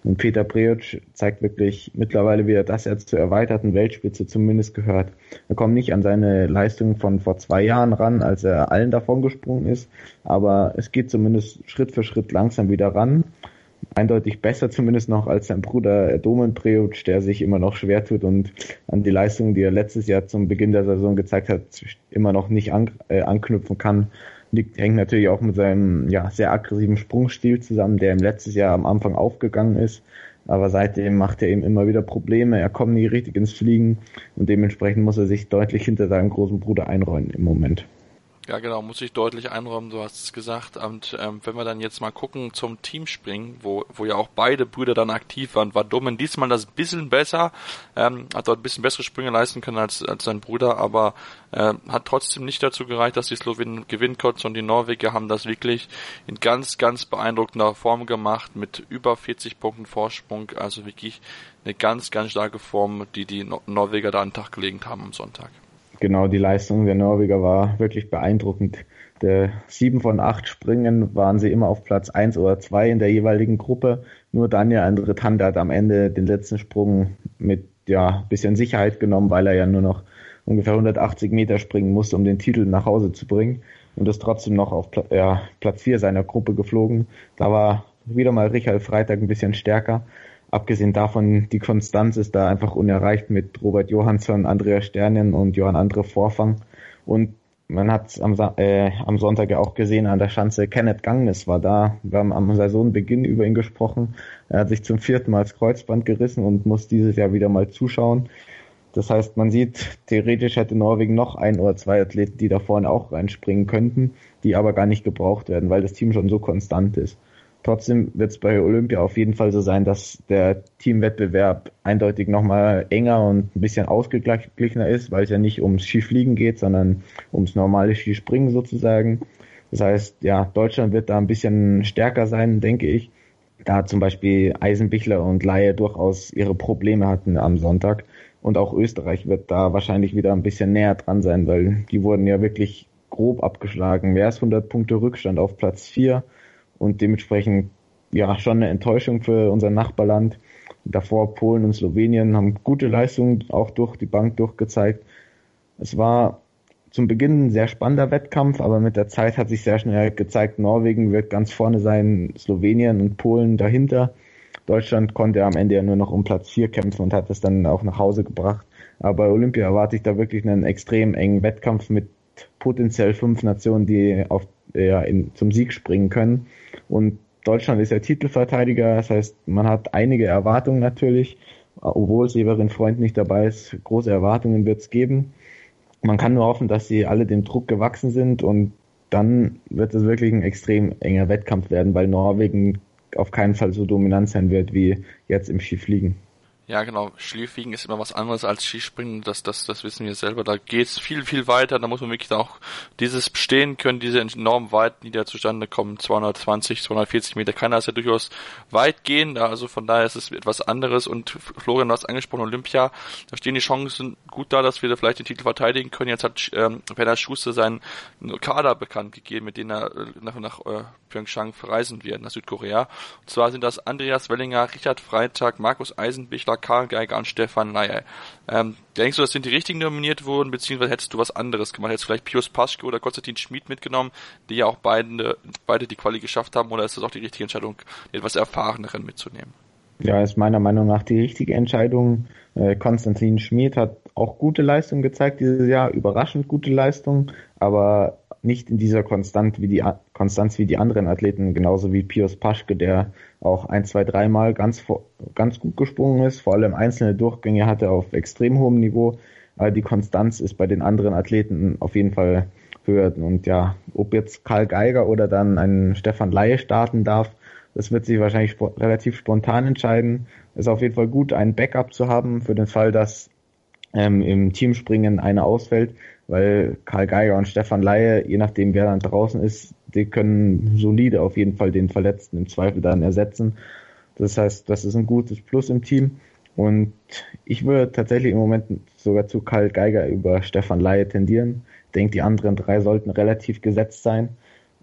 Und Peter Preutsch zeigt wirklich mittlerweile wieder, dass er zur erweiterten Weltspitze zumindest gehört. Er kommt nicht an seine Leistungen von vor zwei Jahren ran, als er allen davon gesprungen ist, aber es geht zumindest Schritt für Schritt langsam wieder ran. Eindeutig besser zumindest noch als sein Bruder Domen Preutsch, der sich immer noch schwer tut und an die Leistungen, die er letztes Jahr zum Beginn der Saison gezeigt hat, immer noch nicht an, äh, anknüpfen kann. Liegt, hängt natürlich auch mit seinem ja, sehr aggressiven Sprungstil zusammen, der ihm letztes Jahr am Anfang aufgegangen ist. Aber seitdem macht er ihm immer wieder Probleme. Er kommt nie richtig ins Fliegen und dementsprechend muss er sich deutlich hinter seinem großen Bruder einräumen im Moment. Ja, genau, muss ich deutlich einräumen, du hast es gesagt. Und ähm, wenn wir dann jetzt mal gucken zum Teamspringen, wo wo ja auch beide Brüder dann aktiv waren, war Domen diesmal das bisschen besser, ähm, hat dort ein bisschen bessere Sprünge leisten können als als sein Bruder, aber äh, hat trotzdem nicht dazu gereicht, dass die Slowenen gewinnen konnten, und die Norweger haben das wirklich in ganz, ganz beeindruckender Form gemacht, mit über vierzig Punkten Vorsprung, also wirklich eine ganz, ganz starke Form, die die Nor- Norweger da an den Tag gelegt haben am Sonntag. Genau, die Leistung der Norweger war wirklich beeindruckend. Der sieben von acht Springen waren sie immer auf Platz eins oder zwei in der jeweiligen Gruppe. Nur Daniel Andretande hat am Ende den letzten Sprung mit ja bisschen Sicherheit genommen, weil er ja nur noch ungefähr hundertachtzig Meter springen musste, um den Titel nach Hause zu bringen. Und ist trotzdem noch auf Pla- ja, Platz vier seiner Gruppe geflogen. Da war wieder mal Richard Freitag ein bisschen stärker. Abgesehen davon, die Konstanz ist da einfach unerreicht mit Robert Johansson, Andreas Sternen und Johann Andre Vorfang. Und man hat am, äh, am Sonntag ja auch gesehen an der Schanze, Kenneth Gangnes war da. Wir haben am Saisonbeginn über ihn gesprochen. Er hat sich zum vierten Mal das Kreuzband gerissen und muss dieses Jahr wieder mal zuschauen. Das heißt, man sieht, theoretisch hätte Norwegen noch ein oder zwei Athleten, die da vorne auch reinspringen könnten, die aber gar nicht gebraucht werden, weil das Team schon so konstant ist. Trotzdem wird es bei Olympia auf jeden Fall so sein, dass der Teamwettbewerb eindeutig nochmal enger und ein bisschen ausgeglichener ist, weil es ja nicht ums Skifliegen geht, sondern ums normale Skispringen sozusagen. Das heißt, ja, Deutschland wird da ein bisschen stärker sein, denke ich, da zum Beispiel Eisenbichler und Laie durchaus ihre Probleme hatten am Sonntag. Und auch Österreich wird da wahrscheinlich wieder ein bisschen näher dran sein, weil die wurden ja wirklich grob abgeschlagen. Mehr als hundert Punkte Rückstand auf Platz vier. Und dementsprechend ja schon eine Enttäuschung für unser Nachbarland. Davor Polen und Slowenien haben gute Leistungen auch durch die Bank durchgezeigt. Es war zum Beginn ein sehr spannender Wettkampf, aber mit der Zeit hat sich sehr schnell gezeigt, Norwegen wird ganz vorne sein, Slowenien und Polen dahinter. Deutschland konnte am Ende ja nur noch um Platz vier kämpfen und hat es dann auch nach Hause gebracht. Aber bei Olympia erwarte ich da wirklich einen extrem engen Wettkampf mit potenziell fünf Nationen, die auf ja, in, zum Sieg springen können. Und Deutschland ist ja Titelverteidiger, das heißt, man hat einige Erwartungen natürlich, obwohl Severin Freund nicht dabei ist, große Erwartungen wird es geben. Man kann nur hoffen, dass sie alle dem Druck gewachsen sind, und dann wird es wirklich ein extrem enger Wettkampf werden, weil Norwegen auf keinen Fall so dominant sein wird wie jetzt im Skifliegen. Ja, genau. Skifliegen ist immer was anderes als Skispringen. Das, das, das wissen wir selber. Da geht's viel, viel weiter. Da muss man wirklich auch dieses bestehen können, diese enormen Weiten, die da zustande kommen. zweihundertzwanzig, zweihundertvierzig Meter kann das ja durchaus weit gehen. Also von daher ist es etwas anderes. Und Florian, du hast angesprochen, Olympia. Da stehen die Chancen gut da, dass wir da vielleicht den Titel verteidigen können. Jetzt hat ähm, Werner Schuster seinen Kader bekannt gegeben, mit dem er nach, nach äh, Pyeongchang verreisen wird, nach Südkorea. Und zwar sind das Andreas Wellinger, Richard Freitag, Markus Eisenbichler, Karl Geiger und Stefan Laie. Ähm, denkst du, das sind die richtigen nominiert worden, beziehungsweise hättest du was anderes gemacht? Hättest du vielleicht Pius Paschke oder Konstantin Schmid mitgenommen, die ja auch beide, beide die Quali geschafft haben, oder ist das auch die richtige Entscheidung, die etwas erfahreneren mitzunehmen? Ja, ist meiner Meinung nach die richtige Entscheidung. Äh, Konstantin Schmid hat auch gute Leistungen gezeigt dieses Jahr, überraschend gute Leistungen, aber nicht in dieser Konstant wie die, Konstanz wie die anderen Athleten, genauso wie Pius Paschke, der auch ein, zwei, dreimal ganz, ganz gut gesprungen ist, vor allem einzelne Durchgänge hatte auf extrem hohem Niveau, aber die Konstanz ist bei den anderen Athleten auf jeden Fall höher. Und ja, ob jetzt Karl Geiger oder dann ein Stefan Laie starten darf, das wird sich wahrscheinlich sp- relativ spontan entscheiden. Ist auf jeden Fall gut, einen Backup zu haben für den Fall, dass ähm, im Teamspringen einer ausfällt, weil Karl Geiger und Stefan Laie, je nachdem wer dann draußen ist, die können solide auf jeden Fall den Verletzten im Zweifel dann ersetzen. Das heißt, das ist ein gutes Plus im Team. Und ich würde tatsächlich im Moment sogar zu Karl Geiger über Stefan Laie tendieren. Ich denke, die anderen drei sollten relativ gesetzt sein.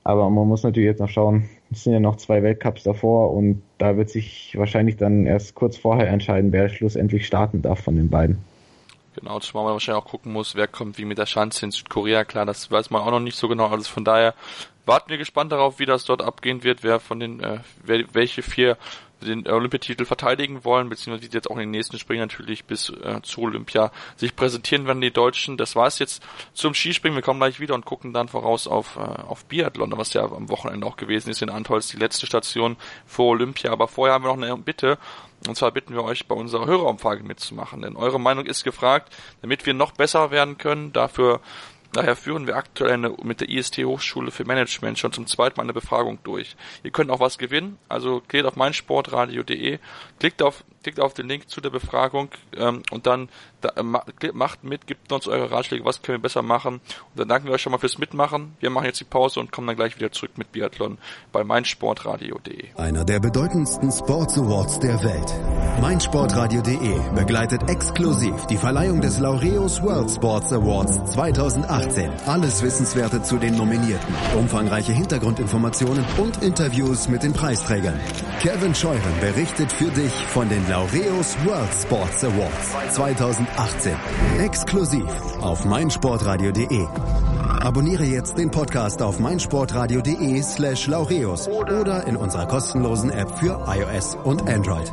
Aber man muss natürlich jetzt noch schauen, es sind ja noch zwei Weltcups davor und da wird sich wahrscheinlich dann erst kurz vorher entscheiden, wer schlussendlich starten darf von den beiden. Genau, zumal man wahrscheinlich auch gucken muss, wer kommt wie mit der Schanze in Südkorea. Klar, das weiß man auch noch nicht so genau. Also von daher warten wir gespannt darauf, wie das dort abgehen wird, wer von den, äh, wer, welche vier den Olympiatitel verteidigen wollen, beziehungsweise die jetzt auch in den nächsten Springen natürlich bis äh, zu Olympia sich präsentieren werden, die Deutschen. Das war es jetzt zum Skispringen. Wir kommen gleich wieder und gucken dann voraus auf äh, auf Biathlon, was ja am Wochenende auch gewesen ist in Antholz, die letzte Station vor Olympia. Aber vorher haben wir noch eine Bitte. Und zwar bitten wir euch, bei unserer Hörerumfrage mitzumachen, denn eure Meinung ist gefragt, damit wir noch besser werden können. Dafür Daher führen wir aktuell eine, mit der I S T Hochschule für Management schon zum zweiten Mal eine Befragung durch. Ihr könnt auch was gewinnen, also klickt auf meinsportradio punkt de, klickt auf, klickt auf den Link zu der Befragung ähm, und dann da, äh, macht mit, gebt uns eure Ratschläge, was können wir besser machen. Und dann danken wir euch schon mal fürs Mitmachen. Wir machen jetzt die Pause und kommen dann gleich wieder zurück mit Biathlon bei meinsportradio punkt de. Einer der bedeutendsten Sports Awards der Welt. meinsportradio punkt de begleitet exklusiv die Verleihung des Laureus World Sports Awards zweitausendachtzehn. Alles Wissenswerte zu den Nominierten, umfangreiche Hintergrundinformationen und Interviews mit den Preisträgern. Kevin Scheuren berichtet für dich von den Laureus World Sports Awards zweitausendachtzehn. Exklusiv auf meinsportradio punkt de. Abonniere jetzt den Podcast auf meinsportradio punkt de slash Laureus oder in unserer kostenlosen App für iOS und Android.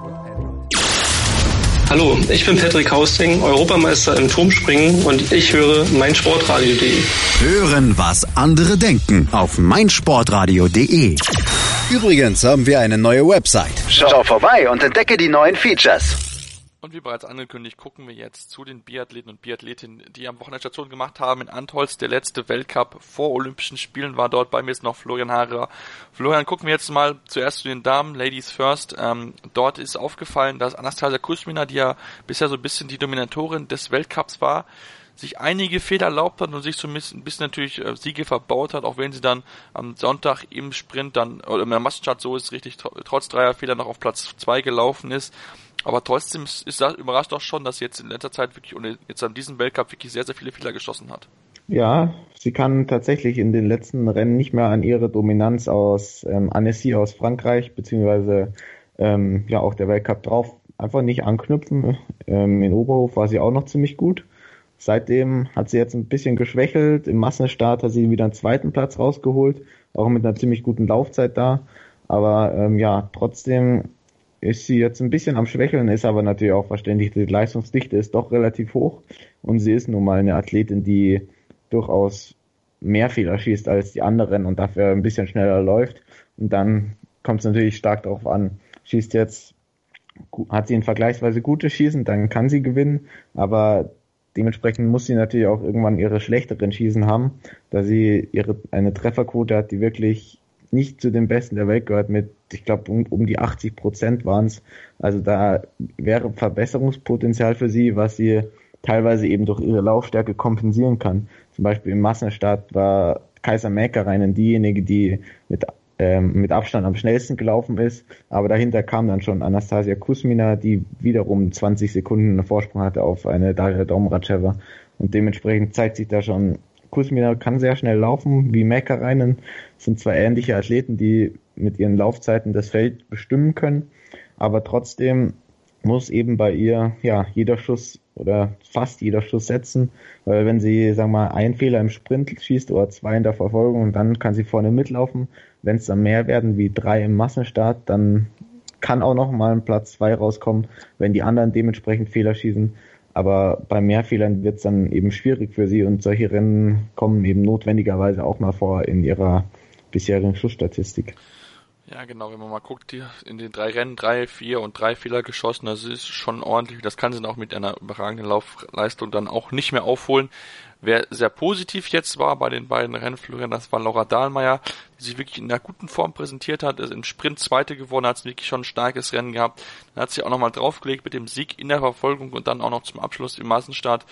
Hallo, ich bin Patrick Hausting, Europameister im Turmspringen und ich höre meinsportradio punkt de. Hören, was andere denken auf meinsportradio punkt de. Übrigens haben wir eine neue Website. Schau vorbei und entdecke die neuen Features. Und wie bereits angekündigt, gucken wir jetzt zu den Biathleten und Biathletinnen, die am Wochenende Station gemacht haben in Antholz. Der letzte Weltcup vor Olympischen Spielen war dort. Bei mir ist noch Florian Harer. Florian, gucken wir jetzt mal zuerst zu den Damen, Ladies first. Ähm, dort ist aufgefallen, dass Anastasia Kuzmina, die ja bisher so ein bisschen die Dominatorin des Weltcups war, sich einige Fehler erlaubt hat und sich so ein bisschen, ein bisschen natürlich äh, Siege verbaut hat, auch wenn sie dann am Sonntag im Sprint dann, oder in der Massenstart so ist richtig, tr- trotz dreier Fehler noch auf Platz zwei gelaufen ist. Aber trotzdem ist, ist das überrascht doch schon, dass sie jetzt in letzter Zeit wirklich, und jetzt an diesem Weltcup wirklich sehr, sehr viele Fehler geschossen hat. Ja, sie kann tatsächlich in den letzten Rennen nicht mehr an ihre Dominanz aus ähm, Annecy aus Frankreich, beziehungsweise ähm, ja auch der Weltcup drauf, einfach nicht anknüpfen. Ähm, in Oberhof war sie auch noch ziemlich gut. Seitdem hat sie jetzt ein bisschen geschwächelt. Im Massenstart hat sie wieder einen zweiten Platz rausgeholt, auch mit einer ziemlich guten Laufzeit da. Aber ähm, ja, trotzdem ist sie jetzt ein bisschen am Schwächeln, ist aber natürlich auch verständlich. Die Leistungsdichte ist doch relativ hoch und sie ist nun mal eine Athletin, die durchaus mehr Fehler schießt als die anderen und dafür ein bisschen schneller läuft. Und dann kommt es natürlich stark darauf an, schießt jetzt, hat sie ein vergleichsweise gutes Schießen, dann kann sie gewinnen, aber dementsprechend muss sie natürlich auch irgendwann ihre schlechteren Schießen haben, da sie ihre eine Trefferquote hat, die wirklich nicht zu den Besten der Welt gehört mit, ich glaube, um, um die achtzig Prozent waren es. Also da wäre Verbesserungspotenzial für sie, was sie teilweise eben durch ihre Laufstärke kompensieren kann. Zum Beispiel im Massenstart war Kaisa Mäkäräinen diejenige, die mit ähm, mit Abstand am schnellsten gelaufen ist, aber dahinter kam dann schon Anastasia Kuzmina, die wiederum zwanzig Sekunden Vorsprung hatte auf eine Daria Domracheva und dementsprechend zeigt sich da schon, Kuzmina kann sehr schnell laufen, wie Mäkäräinen, sind zwar ähnliche Athleten, die mit ihren Laufzeiten das Feld bestimmen können, aber trotzdem muss eben bei ihr ja jeder Schuss oder fast jeder Schuss setzen, weil wenn sie, sagen wir mal, einen Fehler im Sprint schießt oder zwei in der Verfolgung, dann kann sie vorne mitlaufen. Wenn es dann mehr werden wie drei im Massenstart, dann kann auch noch mal ein Platz zwei rauskommen, wenn die anderen dementsprechend Fehler schießen. Aber bei mehr Fehlern wird es dann eben schwierig für sie und solche Rennen kommen eben notwendigerweise auch mal vor in ihrer bisherigen Schussstatistik. Ja, genau, wenn man mal guckt, die in den drei Rennen drei, vier und drei Fehler geschossen, das ist schon ordentlich. Das kann sie dann auch mit einer überragenden Laufleistung dann auch nicht mehr aufholen. Wer sehr positiv jetzt war bei den beiden Rennen, Florian, das war Laura Dahlmeier, die sich wirklich in einer guten Form präsentiert hat, ist im Sprint Zweite geworden, hat sie wirklich schon ein starkes Rennen gehabt. Dann hat sie auch nochmal draufgelegt mit dem Sieg in der Verfolgung und dann auch noch zum Abschluss im Massenstart.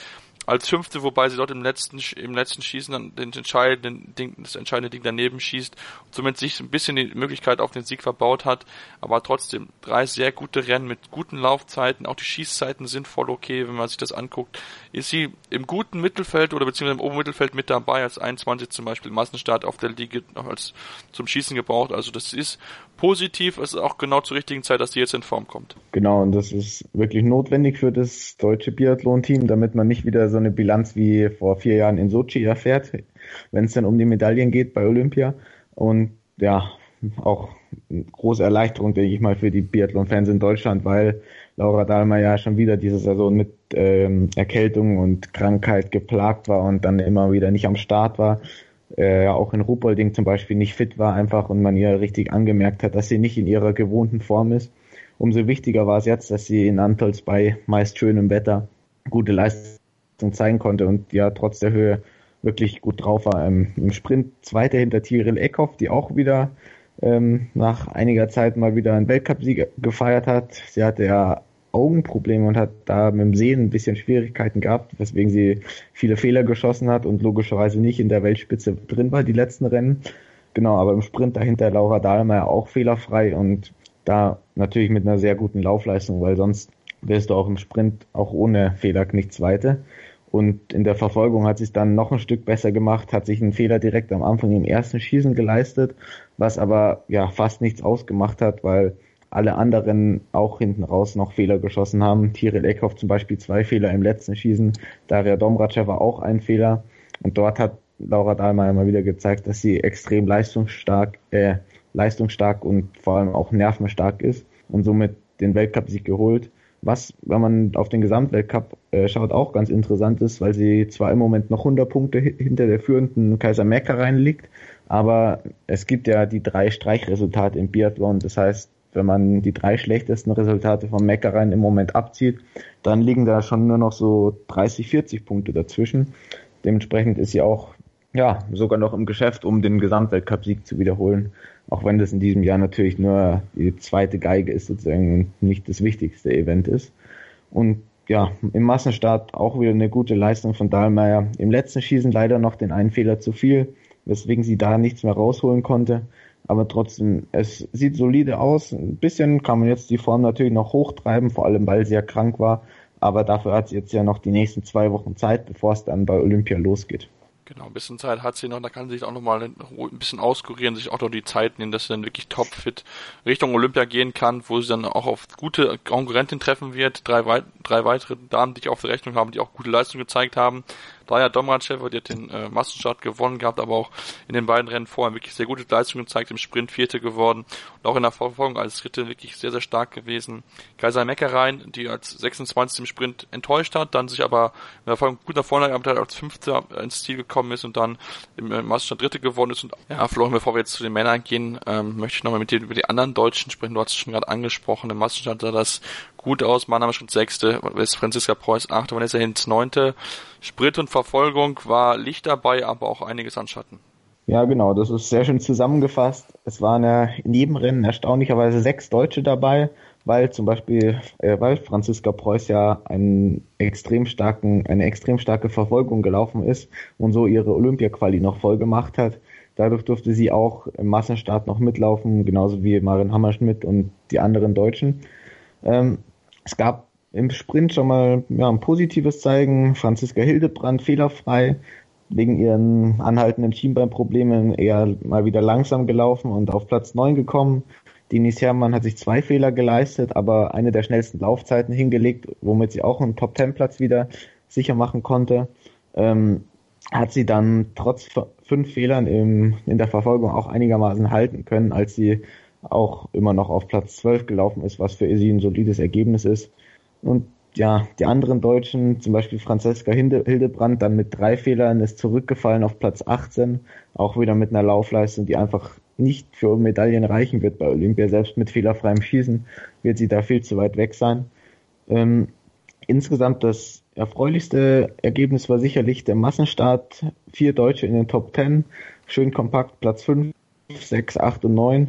als Fünfte, wobei sie dort im letzten im letzten Schießen dann den entscheidenden Ding, das entscheidende Ding daneben schießt und somit sich ein bisschen die Möglichkeit auf den Sieg verbaut hat, aber trotzdem drei sehr gute Rennen mit guten Laufzeiten, auch die Schießzeiten sind voll okay, wenn man sich das anguckt, ist sie im guten Mittelfeld oder beziehungsweise im oberen Mittelfeld mit dabei, als einundzwanzig zum Beispiel Massenstart auf der Liga noch als zum Schießen gebraucht, also das ist positiv, es ist auch genau zur richtigen Zeit, dass die jetzt in Form kommt. Genau, und das ist wirklich notwendig für das deutsche Biathlon-Team, damit man nicht wieder so eine Bilanz wie vor vier Jahren in Sochi erfährt, wenn es dann um die Medaillen geht bei Olympia. Und ja, auch eine große Erleichterung, denke ich mal, für die Biathlon-Fans in Deutschland, weil Laura Dahlmeier ja schon wieder diese Saison mit ähm, Erkältung und Krankheit geplagt war und dann immer wieder nicht am Start war. Äh, auch in Ruhpolding zum Beispiel nicht fit war einfach und man ihr richtig angemerkt hat, dass sie nicht in ihrer gewohnten Form ist. Umso wichtiger war es jetzt, dass sie in Antolz bei meist schönem Wetter gute Leistung zeigen konnte und ja trotz der Höhe wirklich gut drauf war. Ähm, Im Sprint Zweite hinter Tiril Eckhoff, die auch wieder ähm, nach einiger Zeit mal wieder einen Weltcupsieg gefeiert hat. Sie hatte ja Augenprobleme und hat da mit dem Sehen ein bisschen Schwierigkeiten gehabt, weswegen sie viele Fehler geschossen hat und logischerweise nicht in der Weltspitze drin war, die letzten Rennen. Genau, aber im Sprint dahinter Laura Dahlmeier auch fehlerfrei und da natürlich mit einer sehr guten Laufleistung, weil sonst wirst du auch im Sprint auch ohne Fehler nicht Zweite. Und in der Verfolgung hat sie es dann noch ein Stück besser gemacht, hat sich einen Fehler direkt am Anfang im ersten Schießen geleistet, was aber ja fast nichts ausgemacht hat, weil alle anderen auch hinten raus noch Fehler geschossen haben. Tiril Eckhoff zum Beispiel zwei Fehler im letzten Schießen, Daria Domracheva auch ein Fehler. Und dort hat Laura Dahlmeier mal wieder gezeigt, dass sie extrem leistungsstark, äh, leistungsstark und vor allem auch nervenstark ist und somit den Weltcupsieg geholt. Was, wenn man auf den Gesamtweltcup äh, schaut, auch ganz interessant ist, weil sie zwar im Moment noch hundert Punkte hinter der führenden Kaiser Mäckereien liegt, aber es gibt ja die drei Streichresultate im Biathlon. Das heißt, wenn man die drei schlechtesten Resultate von Mäckereien im Moment abzieht, dann liegen da schon nur noch so dreißig, vierzig Punkte dazwischen. Dementsprechend ist sie auch ja sogar noch im Geschäft, um den Gesamtweltcup-Sieg zu wiederholen. Auch wenn das in diesem Jahr natürlich nur die zweite Geige ist sozusagen und nicht das wichtigste Event ist. Und ja, im Massenstart auch wieder eine gute Leistung von Dahlmeier. Im letzten Schießen leider noch den einen Fehler zu viel, weswegen sie da nichts mehr rausholen konnte. Aber trotzdem, es sieht solide aus. Ein bisschen kann man jetzt die Form natürlich noch hochtreiben, vor allem weil sie ja krank war. Aber dafür hat sie jetzt ja noch die nächsten zwei Wochen Zeit, bevor es dann bei Olympia losgeht. Genau, ein bisschen Zeit hat sie noch, da kann sie sich auch nochmal ein bisschen auskurieren, sich auch noch die Zeit nehmen, dass sie dann wirklich topfit Richtung Olympia gehen kann, wo sie dann auch auf gute Konkurrentin treffen wird. Drei, weit, drei weitere Damen, die ich auf der Rechnung habe, die auch gute Leistung gezeigt haben. Daria Domracheva, die hat den äh, Massenstart gewonnen gehabt, aber auch in den beiden Rennen vorher wirklich sehr gute Leistung gezeigt, im Sprint Vierte geworden und auch in der Verfolgung als Dritte wirklich sehr, sehr stark gewesen. Kaiser Mäckereien, die als sechsundzwanzigste im Sprint enttäuscht hat, dann sich aber in der Verfolgung gut nach vorne gearbeitet hat, als Fünfter ins Ziel gekommen ist und dann im äh, Massenstart Dritte geworden ist. Und ja, Florian, bevor wir jetzt zu den Männern gehen, ähm, möchte ich nochmal mit dir über die anderen Deutschen sprechen. Du hast es schon gerade angesprochen, im Massenstart sah das gut aus, Mannheim schon Sechste, ist Franziska Preuß Achte, Vanessa Hinz Neunte. Sprit und Verfolgung war Licht dabei, aber auch einiges an Schatten. Ja, genau, das ist sehr schön zusammengefasst. Es waren ja in jedem Rennen erstaunlicherweise sechs Deutsche dabei, weil zum Beispiel, äh, weil Franziska Preuß ja einen extrem starken, eine extrem starke Verfolgung gelaufen ist und so ihre Olympia-Quali noch voll gemacht hat. Dadurch durfte sie auch im Massenstart noch mitlaufen, genauso wie Maren Hammerschmidt und die anderen Deutschen. Ähm, Es gab im Sprint schon mal ja, ein positives Zeigen. Franziska Hildebrand fehlerfrei, wegen ihren anhaltenden Schienbeinproblemen eher mal wieder langsam gelaufen und auf Platz neun gekommen. Denise Herrmann hat sich zwei Fehler geleistet, aber eine der schnellsten Laufzeiten hingelegt, womit sie auch einen Top-Ten-Platz wieder sicher machen konnte. Ähm, hat sie dann trotz fünf Fehlern im, in der Verfolgung auch einigermaßen halten können, als sie auch immer noch auf Platz zwölf gelaufen ist, was für sie ein solides Ergebnis ist. Und ja, die anderen Deutschen, zum Beispiel Franziska Hildebrand, dann mit drei Fehlern ist zurückgefallen auf Platz achtzehn, auch wieder mit einer Laufleistung, die einfach nicht für Medaillen reichen wird bei Olympia. Selbst mit fehlerfreiem Schießen wird sie da viel zu weit weg sein. Ähm, insgesamt das erfreulichste Ergebnis war sicherlich der Massenstart. Vier Deutsche in den Top Ten, schön kompakt, Platz fünf, sechs, acht und neun.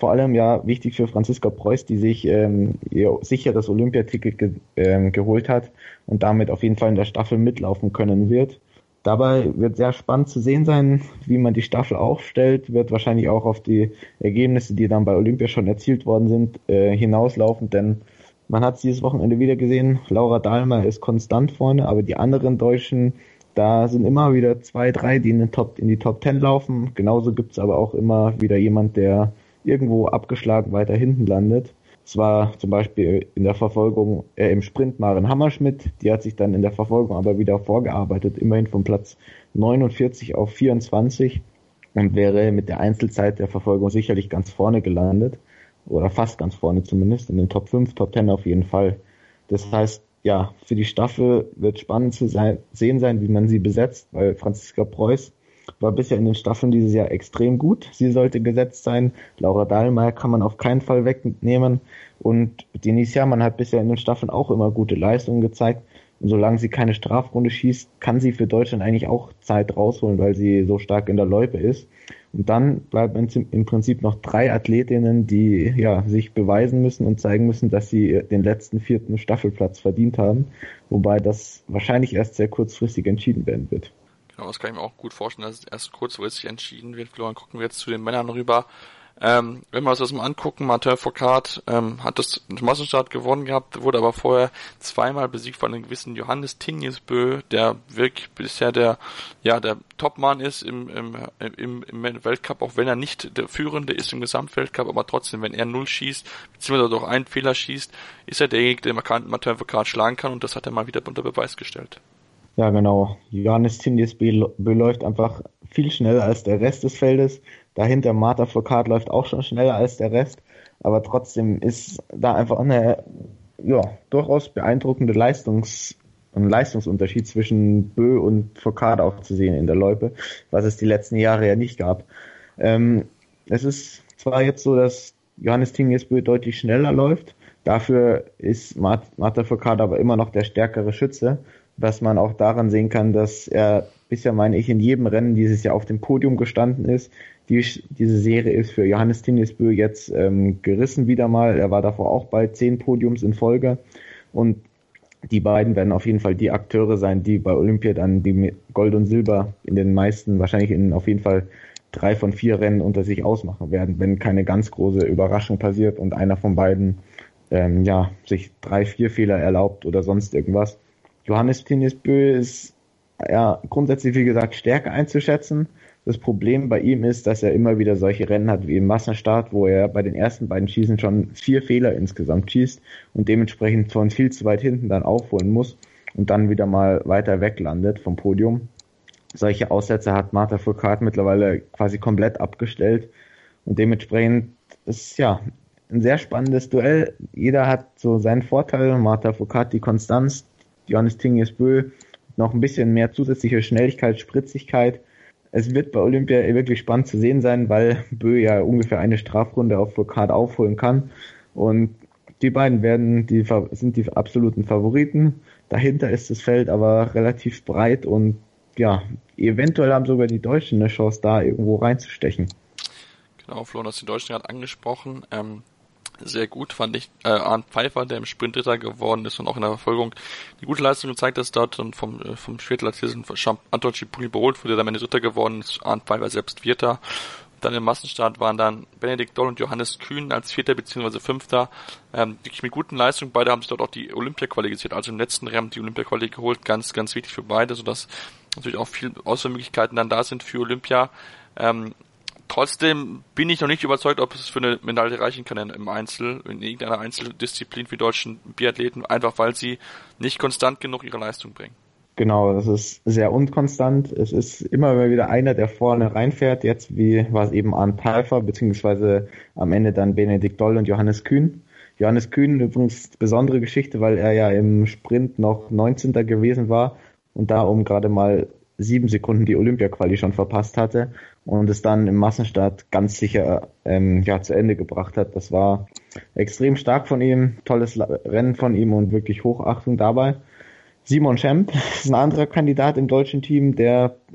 vor allem ja wichtig für Franziska Preuß, die sich ähm, ihr sicheres Olympiaticket ge- ähm, geholt hat und damit auf jeden Fall in der Staffel mitlaufen können wird. Dabei wird sehr spannend zu sehen sein, wie man die Staffel aufstellt, wird wahrscheinlich auch auf die Ergebnisse, die dann bei Olympia schon erzielt worden sind, äh, hinauslaufen, denn man hat es dieses Wochenende wieder gesehen, Laura Dahlmeier ist konstant vorne, aber die anderen Deutschen, da sind immer wieder zwei, drei, die in, den Top, in die Top Ten laufen. Genauso gibt es aber auch immer wieder jemand, der irgendwo abgeschlagen weiter hinten landet. Es war zum Beispiel in der Verfolgung, äh, im Sprint Maren Hammerschmidt, die hat sich dann in der Verfolgung aber wieder vorgearbeitet, immerhin von Platz neunundvierzig auf vierundzwanzig und wäre mit der Einzelzeit der Verfolgung sicherlich ganz vorne gelandet, oder fast ganz vorne zumindest, in den Top fünf, Top zehn auf jeden Fall. Das heißt, ja, für die Staffel wird spannend zu sein, sehen sein, wie man sie besetzt, weil Franziska Preuß war bisher in den Staffeln dieses Jahr extrem gut. Sie sollte gesetzt sein. Laura Dahlmeier kann man auf keinen Fall wegnehmen. Und Denise Herrmann hat bisher in den Staffeln auch immer gute Leistungen gezeigt. Und solange sie keine Strafrunde schießt, kann sie für Deutschland eigentlich auch Zeit rausholen, weil sie so stark in der Loipe ist. Und dann bleiben im Prinzip noch drei Athletinnen, die ja sich beweisen müssen und zeigen müssen, dass sie den letzten vierten Staffelplatz verdient haben. Wobei das wahrscheinlich erst sehr kurzfristig entschieden werden wird. Genau, das kann ich mir auch gut vorstellen, dass es erst kurzfristig entschieden wird. Florian, gucken wir jetzt zu den Männern rüber. Ähm, wenn wir uns das mal angucken, Martin Fourcade ähm, hat das Massenstart gewonnen gehabt, wurde aber vorher zweimal besiegt von einem gewissen Johannes Tingesbö, der wirklich bisher der ja der Topmann ist im, im, im, im Weltcup, auch wenn er nicht der Führende ist im Gesamtweltcup, aber trotzdem, wenn er null schießt, beziehungsweise doch einen Fehler schießt, ist er derjenige, der Martin Fourcade schlagen kann, und das hat er mal wieder unter Beweis gestellt. Ja, genau. Johannes Tingesbö läuft einfach viel schneller als der Rest des Feldes. Dahinter Marta Fourcade läuft auch schon schneller als der Rest. Aber trotzdem ist da einfach eine ja, durchaus beeindruckende Leistungs- ein Leistungsunterschied zwischen Bö und Fourcade auch zu sehen in der Loipe, was es die letzten Jahre ja nicht gab. Ähm, es ist zwar jetzt so, dass Johannes Tingesbö deutlich schneller läuft. Dafür ist Mart- Marta Fourcade aber immer noch der stärkere Schütze, was man auch daran sehen kann, dass er bisher, meine ich, in jedem Rennen dieses Jahr auf dem Podium gestanden ist. Die, diese Serie ist für Johannes Tingesbö jetzt ähm, gerissen wieder mal. Er war davor auch bei zehn Podiums in Folge. Und die beiden werden auf jeden Fall die Akteure sein, die bei Olympia dann die Gold und Silber in den meisten, wahrscheinlich in auf jeden Fall drei von vier Rennen unter sich ausmachen werden, wenn keine ganz große Überraschung passiert und einer von beiden ähm, ja sich drei, vier Fehler erlaubt oder sonst irgendwas. Johannes Tingesbö ist ja grundsätzlich, wie gesagt, stärker einzuschätzen. Das Problem bei ihm ist, dass er immer wieder solche Rennen hat wie im Massenstart, wo er bei den ersten beiden Schießen schon vier Fehler insgesamt schießt und dementsprechend von viel zu weit hinten dann aufholen muss und dann wieder mal weiter weg landet vom Podium. Solche Aussätze hat Marta Fourcade mittlerweile quasi komplett abgestellt und dementsprechend ist ja ein sehr spannendes Duell. Jeder hat so seinen Vorteil. Marta Fourcade die Konstanz, Johannes Tingesbö noch ein bisschen mehr zusätzliche Schnelligkeit, Spritzigkeit. Es wird bei Olympia wirklich spannend zu sehen sein, weil Bö ja ungefähr eine Strafrunde auf Fourcade aufholen kann. Und die beiden werden die sind die absoluten Favoriten. Dahinter ist das Feld aber relativ breit und ja, eventuell haben sogar die Deutschen eine Chance, da irgendwo reinzustechen. Genau, Flo, das die Deutschen gerade angesprochen. Ähm, sehr gut fand ich äh, Arndt Pfeiffer, der im Sprint Dritter geworden ist und auch in der Verfolgung die gute Leistung gezeigt hat, dass dort dann vom, äh, vom Schwertlathleten Anton Schipuli überholt wurde, der am Ende Dritter geworden ist, Arndt Pfeiffer selbst Vierter. Dann im Massenstart waren dann Benedikt Doll und Johannes Kühn als Vierter bzw. Fünfter. Ähm, wirklich mit guten Leistungen. Beide haben sich dort auch die Olympia qualifiziert, also im letzten Rennen die Olympia Quali geholt. Ganz, ganz wichtig für beide, sodass natürlich auch viele Auswahlmöglichkeiten dann da sind für Olympia. Ähm, Trotzdem bin ich noch nicht überzeugt, ob es für eine Medaille reichen kann im Einzel, in irgendeiner Einzeldisziplin für die deutschen Biathleten, einfach weil sie nicht konstant genug ihre Leistung bringen. Genau, das ist sehr unkonstant. Es ist immer wieder einer, der vorne reinfährt. Jetzt wie war es eben Arndt Pfeiffer, beziehungsweise am Ende dann Benedikt Doll und Johannes Kühn. Johannes Kühn übrigens besondere Geschichte, weil er ja im Sprint noch neunzehnter gewesen war und da um gerade mal sieben Sekunden die Olympia-Quali schon verpasst hatte und es dann im Massenstart ganz sicher ähm, ja zu Ende gebracht hat. Das war extrem stark von ihm, tolles Rennen von ihm und wirklich Hochachtung dabei. Simon Schemp ist ein anderer Kandidat im deutschen Team, der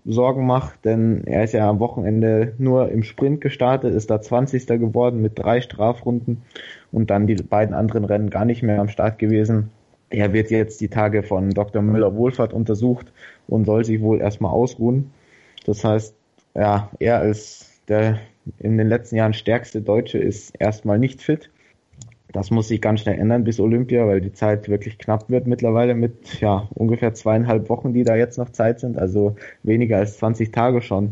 Sorgen macht, denn er ist ja am Wochenende nur im Sprint gestartet, ist da zwanzigster geworden mit drei Strafrunden und dann die beiden anderen Rennen gar nicht mehr am Start gewesen. Er wird jetzt die Tage von Doktor Müller-Wohlfahrt untersucht und soll sich wohl erstmal ausruhen. Das heißt, ja, er als der in den letzten Jahren stärkste Deutsche ist erstmal nicht fit. Das muss sich ganz schnell ändern bis Olympia, weil die Zeit wirklich knapp wird mittlerweile mit ja ungefähr zweieinhalb Wochen, die da jetzt noch Zeit sind, also weniger als zwanzig Tage schon.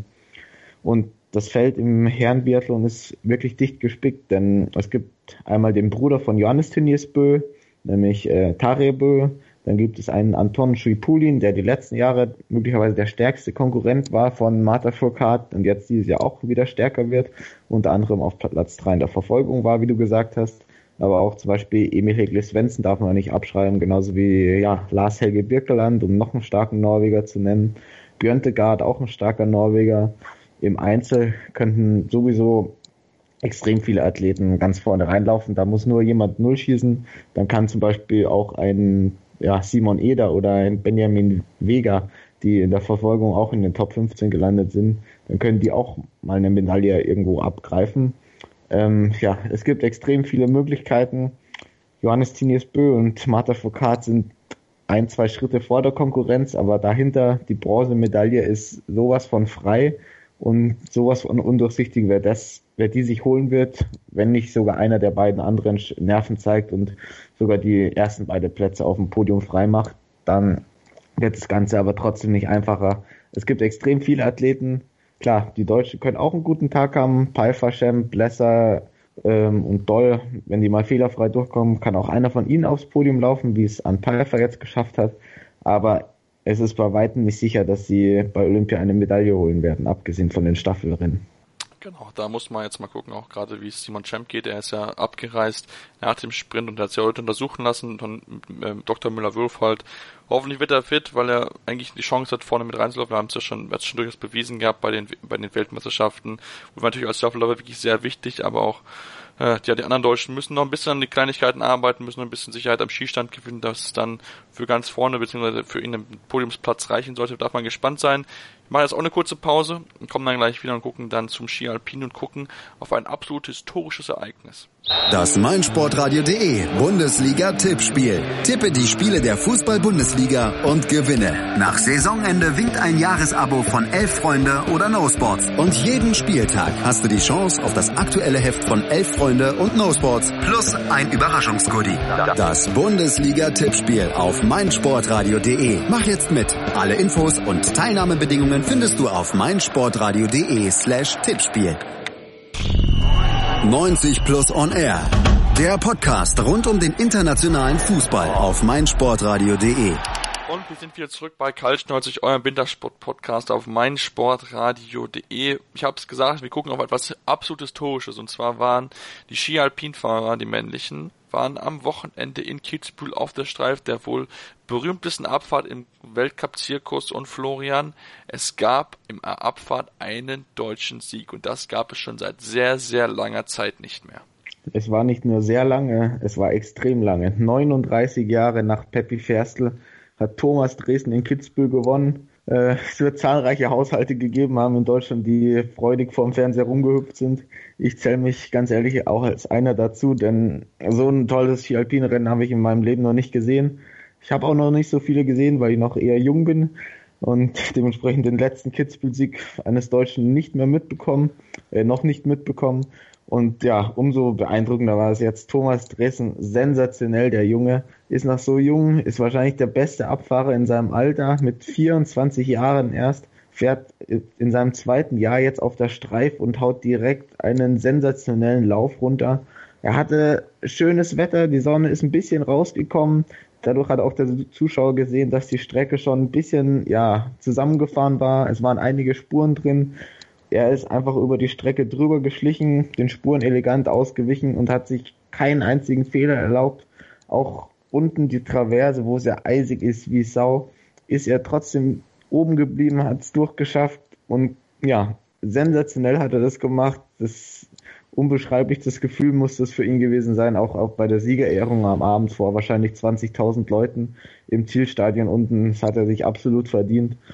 Und das Feld im Herrenbiathlon ist wirklich dicht gespickt, denn es gibt einmal den Bruder von Johannes Teniers Bö, nämlich äh, Tarje Bö. Dann gibt es einen Anton Schwipulin, der die letzten Jahre möglicherweise der stärkste Konkurrent war von Marta Fourcade und jetzt dieses Jahr auch wieder stärker wird, unter anderem auf Platz drei in der Verfolgung war, wie du gesagt hast. Aber auch zum Beispiel Emil Hegle Svendsen darf man nicht abschreiben, genauso wie ja Lars Helge Birkeland, um noch einen starken Norweger zu nennen. Bjørn Tegard, auch ein starker Norweger. Im Einzel könnten sowieso extrem viele Athleten ganz vorne reinlaufen. Da muss nur jemand Null schießen. Dann kann zum Beispiel auch ein ja, Simon Eder oder ein Benjamin Vega, die in der Verfolgung auch in den Top fünfzehn gelandet sind, dann können die auch mal eine Medaille irgendwo abgreifen. Ähm, ja, es gibt extrem viele Möglichkeiten. Johannes Teniers Bö und Marta Fourcade sind ein, zwei Schritte vor der Konkurrenz, aber dahinter die Bronzemedaille ist sowas von frei und sowas von undurchsichtig, wer das, wer die sich holen wird, wenn nicht sogar einer der beiden anderen Nerven zeigt und sogar die ersten beiden Plätze auf dem Podium frei macht, dann wird das Ganze aber trotzdem nicht einfacher. Es gibt extrem viele Athleten. Klar, die Deutschen können auch einen guten Tag haben. Pfeiffer, Schemp, Lesser ähm, und Doll, wenn die mal fehlerfrei durchkommen, kann auch einer von ihnen aufs Podium laufen, wie es an Pfeiffer jetzt geschafft hat. Aber es ist bei weitem nicht sicher, dass sie bei Olympia eine Medaille holen werden, abgesehen von den Staffelrennen. Genau, da muss man jetzt mal gucken, auch gerade wie es Simon Schemp geht. Er ist ja abgereist nach dem Sprint und hat sich ja heute untersuchen lassen von äh, Doktor Müller-Wohlfahrt. Hoffentlich wird er fit, weil er eigentlich die Chance hat, vorne mit reinzulaufen. Wir haben es ja schon, wir schon durchaus bewiesen gehabt bei den bei den Weltmeisterschaften. Und natürlich als Staffelläufer wirklich sehr wichtig, aber auch äh, ja, die anderen Deutschen müssen noch ein bisschen an die Kleinigkeiten arbeiten, müssen noch ein bisschen Sicherheit am Skistand gewinnen, dass es dann für ganz vorne bzw. für ihn einen Podiumsplatz reichen sollte. Darf man gespannt sein. Wir machen jetzt auch eine kurze Pause und kommen dann gleich wieder und gucken dann zum Ski Alpin und gucken auf ein absolut historisches Ereignis. Das meinsportradio.de Bundesliga-Tippspiel. Tippe die Spiele der Fußball-Bundesliga und gewinne. Nach Saisonende winkt ein Jahresabo von Elf Freunde oder No Sports. Und jeden Spieltag hast du die Chance auf das aktuelle Heft von Elf Freunde und No Sports plus ein Überraschungsgoodie. Das Bundesliga-Tippspiel auf meinsportradio.de. Mach jetzt mit. Alle Infos und Teilnahmebedingungen findest du auf meinsportradio.de slash Tippspiel. neunzig plus on Air. Der Podcast rund um den internationalen Fußball auf meinsportradio.de. Und wir sind wieder zurück bei Kaltschneuzig, neunzig, eurem Wintersport-Podcast auf meinsportradio.de. Ich habe es gesagt, wir gucken auf etwas absolut Historisches. Und zwar waren die Ski-Alpin-Fahrer, die männlichen, waren am Wochenende in Kitzbühel auf der Streif der wohl berühmtesten Abfahrt im Weltcup-Zirkus. Und Florian, es gab im Abfahrt einen deutschen Sieg. Und das gab es schon seit sehr, sehr langer Zeit nicht mehr. Es war nicht nur sehr lange, es war extrem lange. neununddreißig Jahre nach Peppi Ferstl hat Thomas Dresden in Kitzbühel gewonnen. Äh, es wird zahlreiche Haushalte gegeben haben in Deutschland, die freudig vorm Fernseher rumgehüpft sind. Ich zähle mich ganz ehrlich auch als einer dazu, denn so ein tolles Ski-Alpin-Rennen habe ich in meinem Leben noch nicht gesehen. Ich habe auch noch nicht so viele gesehen, weil ich noch eher jung bin und dementsprechend den letzten Kitzbühel-Sieg eines Deutschen nicht mehr mitbekommen, äh, noch nicht mitbekommen. Und ja, umso beeindruckender war es jetzt. Thomas Dresden, sensationell, der Junge, ist noch so jung, ist wahrscheinlich der beste Abfahrer in seinem Alter, mit vierundzwanzig Jahren erst, fährt in seinem zweiten Jahr jetzt auf der Streif und haut direkt einen sensationellen Lauf runter. Er hatte schönes Wetter, die Sonne ist ein bisschen rausgekommen, dadurch hat auch der Zuschauer gesehen, dass die Strecke schon ein bisschen, ja, zusammengefahren war, es waren einige Spuren drin. Er ist einfach über die Strecke drüber geschlichen, den Spuren elegant ausgewichen und hat sich keinen einzigen Fehler erlaubt. Auch unten die Traverse, wo es ja eisig ist wie Sau, ist er trotzdem oben geblieben, hat es durchgeschafft und ja, sensationell hat er das gemacht. Das unbeschreiblich, das Gefühl muss das für ihn gewesen sein, auch, auch bei der Siegerehrung am Abend vor wahrscheinlich zwanzigtausend Leuten im Zielstadion unten. Das hat er sich absolut verdient.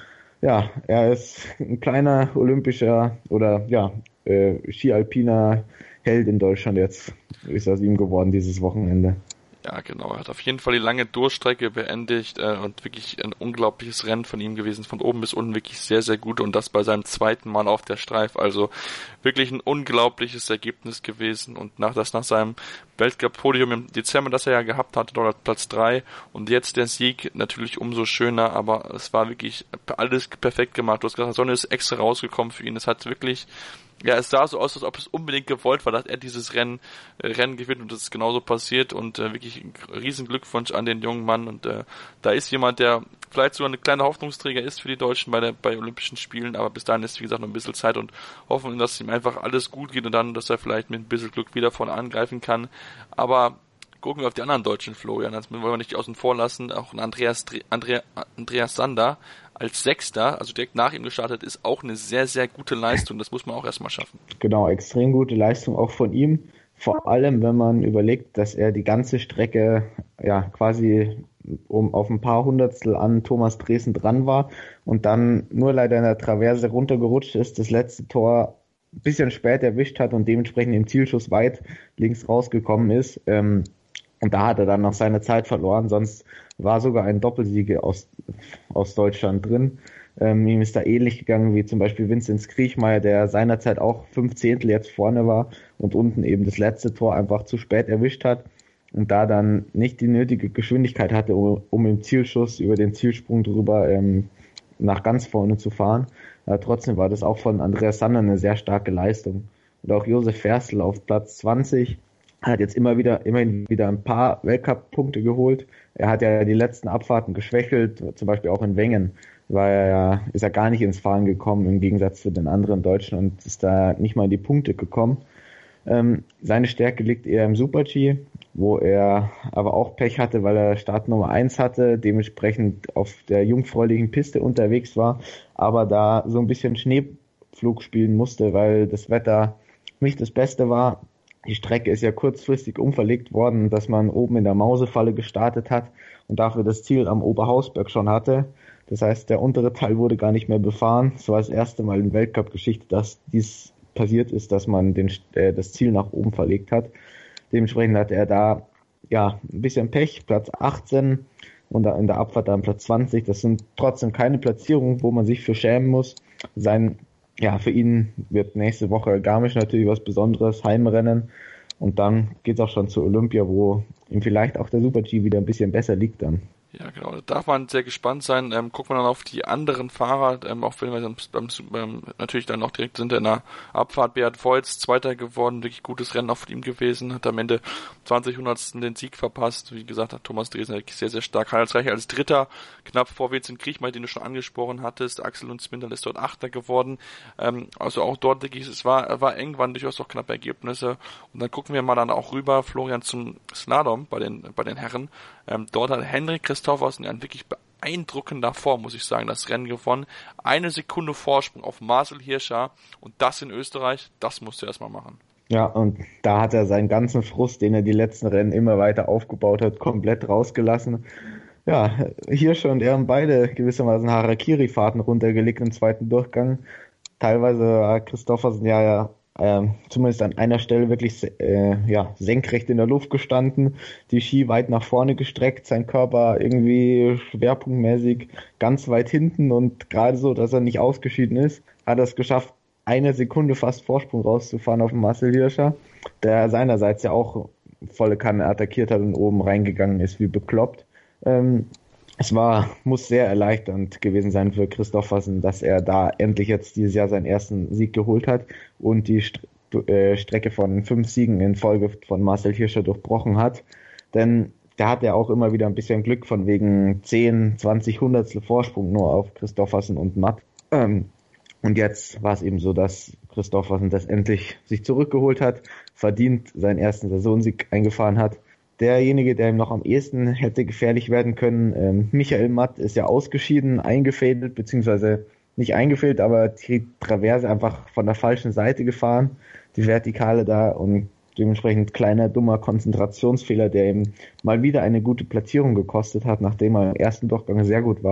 ja, er ist ein kleiner olympischer oder ja, äh, Ski-Alpiner Held in Deutschland jetzt, ist aus ihm geworden dieses Wochenende. Ja, genau. Er hat auf jeden Fall die lange Durchstrecke beendigt äh, und wirklich ein unglaubliches Rennen von ihm gewesen. Von oben bis unten wirklich sehr, sehr gut und das bei seinem zweiten Mal auf der Streif. Also wirklich ein unglaubliches Ergebnis gewesen und nach das nach seinem Weltcup-Podium im Dezember, das er ja gehabt hatte, dort Platz drei und jetzt der Sieg natürlich umso schöner, aber es war wirklich alles perfekt gemacht. Du hast gesagt, die Sonne ist extra rausgekommen für ihn. Es hat wirklich Ja, es sah so aus, als ob es unbedingt gewollt war, dass er dieses Rennen äh, Rennen gewinnt und das ist genauso passiert und äh, wirklich ein riesen Glückwunsch an den jungen Mann und äh, da ist jemand, der vielleicht sogar eine kleine Hoffnungsträger ist für die Deutschen bei der bei Olympischen Spielen, aber bis dahin ist wie gesagt noch ein bisschen Zeit und hoffen, dass ihm einfach alles gut geht und dann, dass er vielleicht mit ein bisschen Glück wieder vorne angreifen kann, aber gucken wir auf die anderen Deutschen, Florian, das wollen wir nicht außen vor lassen, auch ein Andreas, Andrea, Andreas Sander als Sechster, also direkt nach ihm gestartet, ist auch eine sehr, sehr gute Leistung, das muss man auch erstmal schaffen. Genau, extrem gute Leistung auch von ihm, vor allem wenn man überlegt, dass er die ganze Strecke ja quasi um auf ein paar Hundertstel an Thomas Dresen dran war und dann nur leider in der Traverse runtergerutscht ist, das letzte Tor ein bisschen spät erwischt hat und dementsprechend im Zielschuss weit links rausgekommen ist. Ähm, Und da hat er dann noch seine Zeit verloren, sonst war sogar ein Doppelsieg aus, aus Deutschland drin. Ähm, ihm ist da ähnlich gegangen wie zum Beispiel Vinzenz Kriechmeier, der seinerzeit auch fünf Zehntel jetzt vorne war und unten eben das letzte Tor einfach zu spät erwischt hat und da dann nicht die nötige Geschwindigkeit hatte, um, um im Zielschuss über den Zielsprung drüber ähm, nach ganz vorne zu fahren. Aber trotzdem war das auch von Andreas Sander eine sehr starke Leistung. Und auch Josef Ferstl auf Platz zwanzig hat jetzt immer wieder, immerhin wieder ein paar Weltcup-Punkte geholt. Er hat ja die letzten Abfahrten geschwächelt, zum Beispiel auch in Wengen, war er ja, ist er gar nicht ins Fahren gekommen, im Gegensatz zu den anderen Deutschen und ist da nicht mal in die Punkte gekommen. Ähm, seine Stärke liegt eher im Super-G, wo er aber auch Pech hatte, weil er Start Nummer eins hatte, dementsprechend auf der jungfräulichen Piste unterwegs war, aber da so ein bisschen Schneepflug spielen musste, weil das Wetter nicht das Beste war. Die Strecke ist ja kurzfristig umverlegt worden, dass man oben in der Mausefalle gestartet hat und dafür das Ziel am Oberhausberg schon hatte. Das heißt, der untere Teil wurde gar nicht mehr befahren. Es war das erste Mal in Weltcup-Geschichte, dass dies passiert ist, dass man den, äh, das Ziel nach oben verlegt hat. Dementsprechend hatte er da ja ein bisschen Pech, Platz achtzehn und in der Abfahrt dann Platz zwanzig. Das sind trotzdem keine Platzierungen, wo man sich für schämen muss. Sein Ja, für ihn wird nächste Woche Garmisch natürlich was Besonderes, Heimrennen und dann geht's auch schon zur Olympia, wo ihm vielleicht auch der Super-G wieder ein bisschen besser liegt dann. Ja, genau, da darf man sehr gespannt sein. Ähm, gucken wir dann auf die anderen Fahrer, ähm, auch wenn wir dann beim, beim, natürlich dann noch direkt sind in der Abfahrt. Beat Voits, Zweiter geworden, wirklich gutes Rennen auch von ihm gewesen, hat am Ende zwanzig Hundertstel den Sieg verpasst. Wie gesagt, hat Thomas Dresen wirklich sehr, sehr stark. Heinz Reicher als Dritter, knapp vor Vincent Kriechmeier, den du schon angesprochen hattest. Axel Lund Spindel ist dort Achter geworden. Ähm, also auch dort, denke ich, es war, war eng, waren durchaus auch knappe Ergebnisse. Und dann gucken wir mal dann auch rüber, Florian, zum Slalom bei den, bei den Herren. Ähm, dort hat Henrik Christophersen ein wirklich beeindruckender Form, muss ich sagen, das Rennen gewonnen. Eine Sekunde Vorsprung auf Marcel Hirscher und das in Österreich, das musste er erstmal machen. Ja, und da hat er seinen ganzen Frust, den er die letzten Rennen immer weiter aufgebaut hat, komplett rausgelassen. Ja, Hirscher und er haben beide gewissermaßen Harakiri-Fahrten runtergelegt im zweiten Durchgang. Teilweise war Christophersen ja, ja äh, zumindest an einer Stelle wirklich äh, ja, senkrecht in der Luft gestanden, die Ski weit nach vorne gestreckt, sein Körper irgendwie schwerpunktmäßig ganz weit hinten und gerade so, dass er nicht ausgeschieden ist, hat er es geschafft, eine Sekunde fast Vorsprung rauszufahren auf den Marcel Hirscher, der seinerseits ja auch volle Kanne attackiert hat und oben reingegangen ist wie bekloppt. Ähm, es war, muss sehr erleichternd gewesen sein für Christophersen, dass er da endlich jetzt dieses Jahr seinen ersten Sieg geholt hat und die St- äh, Strecke von fünf Siegen in Folge von Marcel Hirscher durchbrochen hat. Denn da hat er auch immer wieder ein bisschen Glück von wegen zehn, zwanzig Hundertstel Vorsprung nur auf Christophersen und Matt. Ähm, und jetzt war es eben so, dass Christophersen das endlich sich zurückgeholt hat, verdient seinen ersten Saisonsieg eingefahren hat. Derjenige, der ihm noch am ehesten hätte gefährlich werden können, ähm, Michael Matt, ist ja ausgeschieden, eingefädelt, beziehungsweise nicht eingefädelt, aber die Traverse einfach von der falschen Seite gefahren, die Vertikale da und dementsprechend kleiner, dummer Konzentrationsfehler, der ihm mal wieder eine gute Platzierung gekostet hat, nachdem er im ersten Durchgang sehr gut war.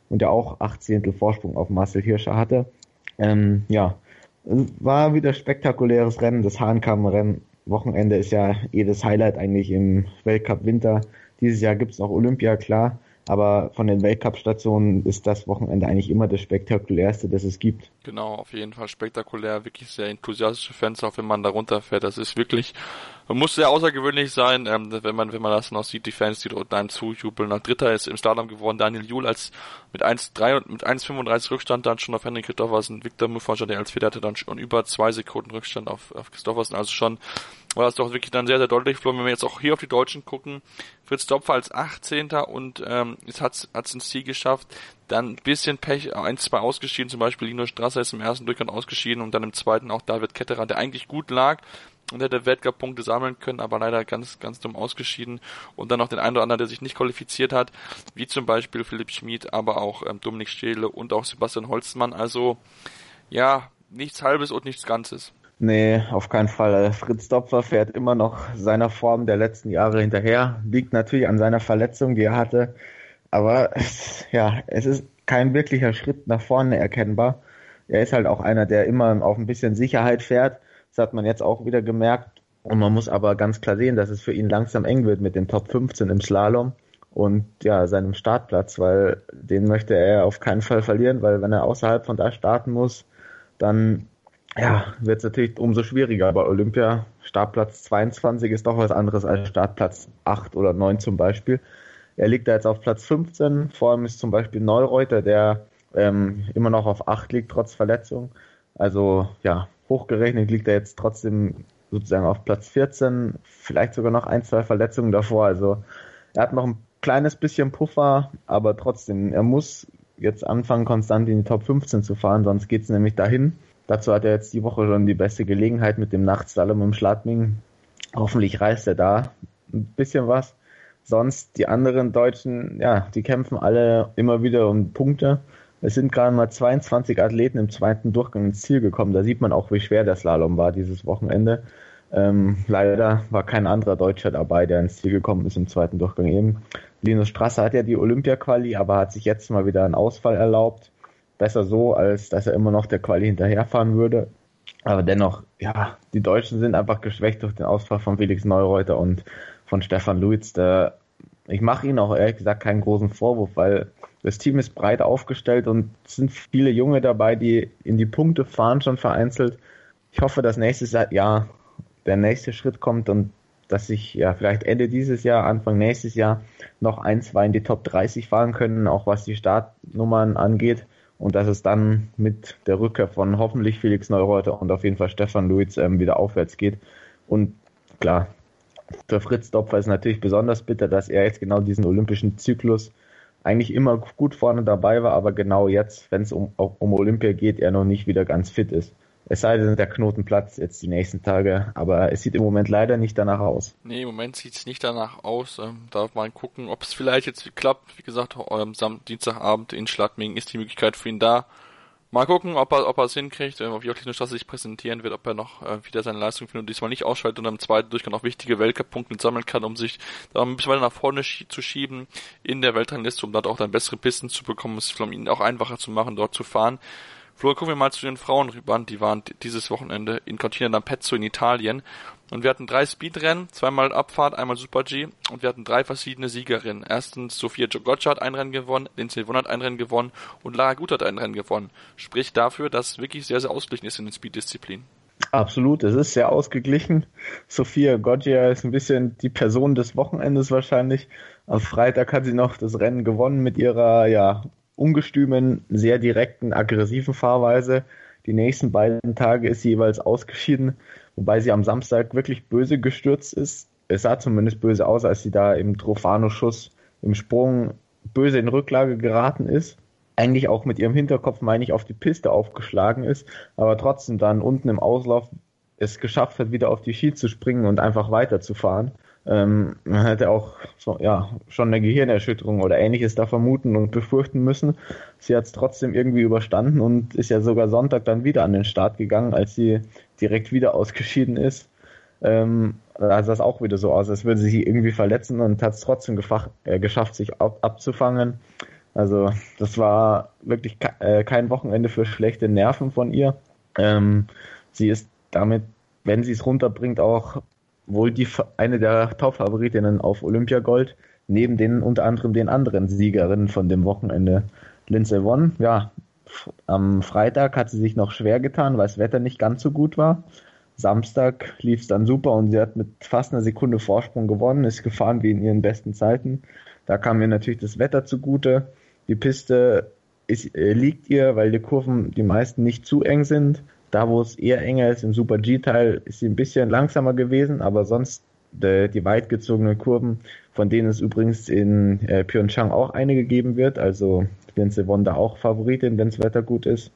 und der auch acht Zehntel Vorsprung auf Marcel Hirscher hatte. Ähm, ja, war wieder spektakuläres Rennen. Das Hahnkamm-Rennen Wochenende ist ja eh das Highlight eigentlich im Weltcup Winter. Dieses Jahr gibt's noch Olympia, klar. Aber von den Weltcup-Stationen ist das Wochenende eigentlich immer das spektakulärste, das es gibt. Genau, auf jeden Fall spektakulär, wirklich sehr enthusiastische Fans, auch wenn man da runterfährt. Das ist wirklich, man muss sehr außergewöhnlich sein, ähm, wenn man wenn man das noch sieht, die Fans, die dort einem zujubeln. Nach Dritter ist im Slalom geworden Daniel Juhl als mit eins Komma drei und mit eins Komma fünfunddreißig Rückstand dann schon auf Henrik Christoffersen. Victor Muffager, der als Vierter hatte, dann schon über zwei Sekunden Rückstand auf, auf Christoffersen. Also schon war das doch wirklich dann sehr, sehr deutlich verloren. Wenn wir jetzt auch hier auf die Deutschen gucken, Fritz Dopfer als achtzehnter und ähm, jetzt hat's hat's ins Ziel geschafft. Dann ein bisschen Pech, eins, zwei ausgeschieden, zum Beispiel Linus Strasser ist im ersten Durchgang ausgeschieden und dann im zweiten auch David Ketterer, der eigentlich gut lag und hätte Weltcup-Punkte sammeln können, aber leider ganz, ganz dumm ausgeschieden. Und dann noch den einen oder anderen, der sich nicht qualifiziert hat, wie zum Beispiel Philipp Schmid, aber auch ähm, Dominik Stehle und auch Sebastian Holzmann. Also, ja, nichts Halbes und nichts Ganzes. Nee, auf keinen Fall. Fritz Dopfer fährt immer noch seiner Form der letzten Jahre hinterher. Liegt natürlich an seiner Verletzung, die er hatte. Aber ja, es ist kein wirklicher Schritt nach vorne erkennbar. Er ist halt auch einer, der immer auf ein bisschen Sicherheit fährt. Das hat man jetzt auch wieder gemerkt. Und man muss aber ganz klar sehen, dass es für ihn langsam eng wird mit den Top fünfzehn im Slalom und ja, seinem Startplatz, weil den möchte er auf keinen Fall verlieren, weil wenn er außerhalb von da starten muss, dann ja, wird es natürlich umso schwieriger. Bei Olympia Startplatz zweiundzwanzig ist doch was anderes als Startplatz acht oder neun zum Beispiel. Er liegt da jetzt auf Platz fünfzehn, vor allem ist zum Beispiel Neureuter, der ähm, immer noch auf acht liegt, trotz Verletzung. Also ja, hochgerechnet liegt er jetzt trotzdem sozusagen auf Platz vierzehn, vielleicht sogar noch ein, zwei Verletzungen davor. Also er hat noch ein kleines bisschen Puffer, aber trotzdem, er muss jetzt anfangen, konstant in die Top fünfzehn zu fahren, sonst geht's nämlich dahin. Dazu hat er jetzt die Woche schon die beste Gelegenheit mit dem Nachtslalom im Schladming. Hoffentlich reißt er da ein bisschen was. Sonst die anderen Deutschen, ja, die kämpfen alle immer wieder um Punkte. Es sind gerade mal zweiundzwanzig Athleten im zweiten Durchgang ins Ziel gekommen. Da sieht man auch, wie schwer der Slalom war dieses Wochenende. Ähm, leider war kein anderer Deutscher dabei, der ins Ziel gekommen ist im zweiten Durchgang eben. Linus Strasser hat ja die Olympia-Quali, aber hat sich jetzt mal wieder einen Ausfall erlaubt. Besser so, als dass er immer noch der Quali hinterherfahren würde. Aber dennoch, ja, die Deutschen sind einfach geschwächt durch den Ausfall von Felix Neureuter und von Stefan Luiz. Der, ich mache ihnen auch ehrlich gesagt keinen großen Vorwurf, weil das Team ist breit aufgestellt und es sind viele Junge dabei, die in die Punkte fahren schon vereinzelt. Ich hoffe, dass nächstes Jahr der nächste Schritt kommt und dass sich ja vielleicht Ende dieses Jahr, Anfang nächstes Jahr noch ein, zwei in die Top dreißig fahren können, auch was die Startnummern angeht. Und dass es dann mit der Rückkehr von hoffentlich Felix Neureuter und auf jeden Fall Stefan Luiz ähm, wieder aufwärts geht. Und klar, für Fritz Dopfer ist natürlich besonders bitter, dass er jetzt genau diesen olympischen Zyklus eigentlich immer gut vorne dabei war, aber genau jetzt, wenn es um, um Olympia geht, er noch nicht wieder ganz fit ist. Es sei denn, der Knoten platzt jetzt die nächsten Tage, aber es sieht im Moment leider nicht danach aus. Nee, im Moment sieht es nicht danach aus. Ähm, darf mal gucken, ob es vielleicht jetzt klappt. Wie gesagt, am ähm, Dienstagabend in Schladming ist die Möglichkeit für ihn da. Mal gucken, ob er ob er es hinkriegt, ähm, wie auch die Straße sich präsentieren wird, ob er noch äh, wieder seine Leistung findet und diesmal nicht ausschaltet und am zweiten Durchgang auch wichtige Weltcup-Punkte sammeln kann, um sich da ein bisschen weiter nach vorne schie- zu schieben in der Weltrangliste, um dort auch dann bessere Pisten zu bekommen, es für ihn auch einfacher zu machen, dort zu fahren. Florian, gucken wir mal zu den Frauen rüber. Die waren dieses Wochenende in Cortina d'Ampezzo in Italien. Und wir hatten drei Speedrennen, zweimal Abfahrt, einmal Super-G. Und wir hatten drei verschiedene Siegerinnen. Erstens Sophia Gotcha hat ein Rennen gewonnen, Lindsay Vonn hat ein Rennen gewonnen und Lara Gut hat ein Rennen gewonnen. Spricht dafür, dass es wirklich sehr, sehr ausgeglichen ist in den Speed-Disziplinen. Absolut, es ist sehr ausgeglichen. Sophia Goggia ist ein bisschen die Person des Wochenendes wahrscheinlich. Am Freitag hat sie noch das Rennen gewonnen mit ihrer, ja, ungestümen, sehr direkten, aggressiven Fahrweise. Die nächsten beiden Tage ist sie jeweils ausgeschieden, wobei sie am Samstag wirklich böse gestürzt ist. Es sah zumindest böse aus, als sie da im Trofano-Schuss im Sprung böse in Rücklage geraten ist. Eigentlich auch mit ihrem Hinterkopf, meine ich, auf die Piste aufgeschlagen ist, aber trotzdem dann unten im Auslauf es geschafft hat, wieder auf die Ski zu springen und einfach weiterzufahren. Ähm, man hätte auch so, ja, schon eine Gehirnerschütterung oder Ähnliches da vermuten und befürchten müssen. Sie hat es trotzdem irgendwie überstanden und ist ja sogar Sonntag dann wieder an den Start gegangen, als sie direkt wieder ausgeschieden ist. Ähm, da sah es auch wieder so aus, als würde sie sich irgendwie verletzen und hat es trotzdem gefach, äh, geschafft, sich ab, abzufangen. Also das war wirklich ke- äh, kein Wochenende für schlechte Nerven von ihr. Ähm, sie ist damit, wenn sie es runterbringt, auch wohl die eine der Top-Favoritinnen auf Olympiagold, neben den unter anderem den anderen Siegerinnen von dem Wochenende. Lindsey Vonn, ja, f- am Freitag hat sie sich noch schwer getan, weil das Wetter nicht ganz so gut war. Samstag lief es dann super und sie hat mit fast einer Sekunde Vorsprung gewonnen, ist gefahren wie in ihren besten Zeiten. Da kam ihr natürlich das Wetter zugute. Die Piste ist, äh, liegt ihr, weil die Kurven die meisten nicht zu eng sind. Da, wo es eher enger ist, im Super-G-Teil, ist sie ein bisschen langsamer gewesen, aber sonst äh, die weit gezogenen Kurven, von denen es übrigens in äh, Pyeongchang auch einige geben wird, also Lindsey Vonn da auch Favoritin, wenn das Wetter gut ist.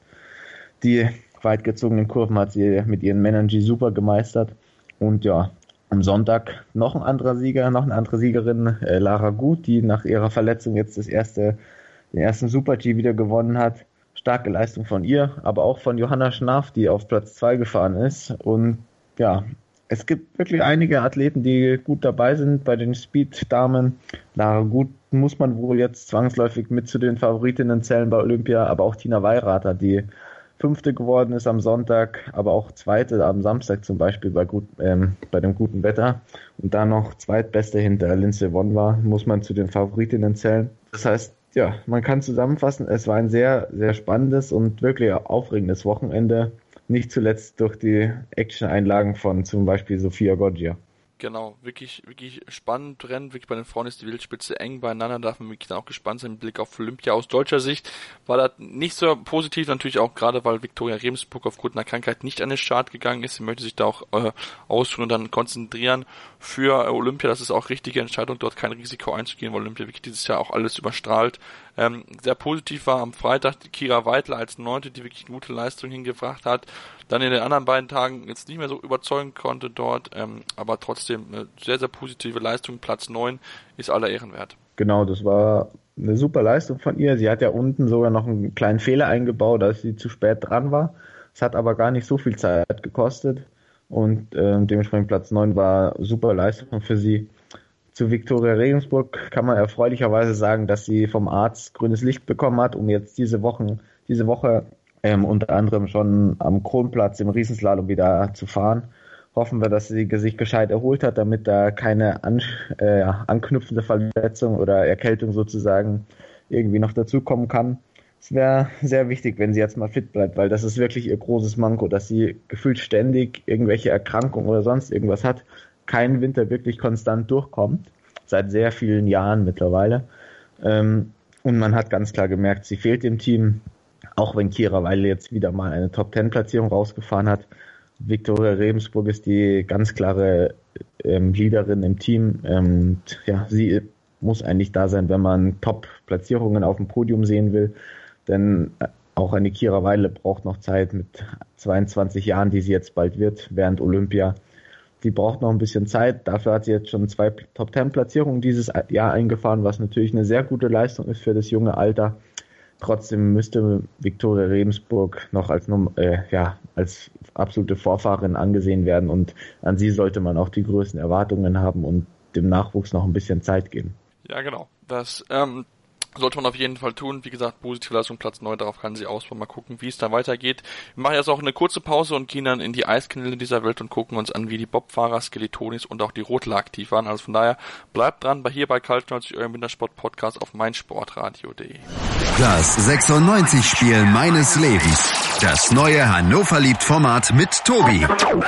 Die weit gezogenen Kurven hat sie mit ihren Männern G super gemeistert. Und ja, am Sonntag noch ein anderer Sieger, noch eine andere Siegerin, äh, Lara Gut, die nach ihrer Verletzung jetzt das erste, den ersten Super-G wieder gewonnen hat. Starke Leistung von ihr, aber auch von Johanna Schnaff, die auf Platz zwei gefahren ist. Und ja, es gibt wirklich einige Athleten, die gut dabei sind bei den Speed-Damen. Lara Gut muss man wohl jetzt zwangsläufig mit zu den Favoritinnen zählen bei Olympia, aber auch Tina Weirater, die Fünfte geworden ist am Sonntag, aber auch Zweite am Samstag zum Beispiel bei, gut, ähm, bei dem guten Wetter und da noch Zweitbeste hinter Lindsey Vonn war, muss man zu den Favoritinnen zählen. Das heißt, ja, man kann zusammenfassen, es war ein sehr, sehr spannendes und wirklich aufregendes Wochenende, nicht zuletzt durch die Action-Einlagen von zum Beispiel Sophia Goggia. Genau, wirklich, wirklich spannend Rennen, wirklich bei den Frauen ist die Wildspitze eng beieinander, darf man wirklich dann auch gespannt sein mit Blick auf Olympia. Aus deutscher Sicht war das nicht so positiv, natürlich auch gerade, weil Viktoria Rebensburg aufgrund einer Krankheit nicht an den Start gegangen ist. Sie möchte sich da auch äh, ausruhen und dann konzentrieren für Olympia. Das ist auch richtige Entscheidung, dort kein Risiko einzugehen, weil Olympia wirklich dieses Jahr auch alles überstrahlt. Ähm, sehr positiv war am Freitag die Kira Weidler als Neunte, die wirklich eine gute Leistung hingebracht hat. Dann in den anderen beiden Tagen jetzt nicht mehr so überzeugen konnte dort, ähm, aber trotzdem eine sehr, sehr positive Leistung. Platz neun ist aller Ehren wert. Genau, das war eine super Leistung von ihr. Sie hat ja unten sogar noch einen kleinen Fehler eingebaut, dass sie zu spät dran war. Es hat aber gar nicht so viel Zeit gekostet und äh, dementsprechend Platz neun war super Leistung für sie. Zu Viktoria Regensburg kann man erfreulicherweise sagen, dass sie vom Arzt grünes Licht bekommen hat, um jetzt diese Wochen, diese Woche ähm, unter anderem schon am Kronplatz im Riesenslalom wieder zu fahren. Hoffen wir, dass sie sich gescheit erholt hat, damit da keine an, äh, anknüpfende Verletzung oder Erkältung sozusagen irgendwie noch dazukommen kann. Es wäre sehr wichtig, wenn sie jetzt mal fit bleibt, weil das ist wirklich ihr großes Manko, dass sie gefühlt ständig irgendwelche Erkrankungen oder sonst irgendwas hat, keinen Winter wirklich konstant durchkommt, seit sehr vielen Jahren mittlerweile. Ähm, und man hat ganz klar gemerkt, sie fehlt dem Team, auch wenn Kira Weidler jetzt wieder mal eine Top-Ten-Platzierung rausgefahren hat. Viktoria Rebensburg ist die ganz klare ähm, Leaderin im Team. Ähm, ja, sie muss eigentlich da sein, wenn man Top-Platzierungen auf dem Podium sehen will. Denn auch eine Kira Weidler braucht noch Zeit mit zweiundzwanzig Jahren, die sie jetzt bald wird, während Olympia. Die braucht noch ein bisschen Zeit. Dafür hat sie jetzt schon zwei Top-Ten-Platzierungen dieses Jahr eingefahren, was natürlich eine sehr gute Leistung ist für das junge Alter. Trotzdem müsste Viktoria Rebensburg noch als, äh, ja, als absolute Vorfahrerin angesehen werden und an sie sollte man auch die größten Erwartungen haben und dem Nachwuchs noch ein bisschen Zeit geben. Ja, genau. Das ähm, sollte man auf jeden Fall tun. Wie gesagt, positive Leistung, Platz neun, darauf kann sie ausbauen. Mal gucken, wie es da weitergeht. Wir machen jetzt auch eine kurze Pause und gehen dann in die Eiskanäle dieser Welt und gucken uns an, wie die Bobfahrer, Skeletonis und auch die Rotler aktiv waren. Also von daher, bleibt dran bei hier bei Kaltneunzig, eurem Wintersport-Podcast auf meinsportradio punkt de. Das sechsundneunzig-Spiel meines Lebens. Das neue Hannover-liebt-Format mit Tobi.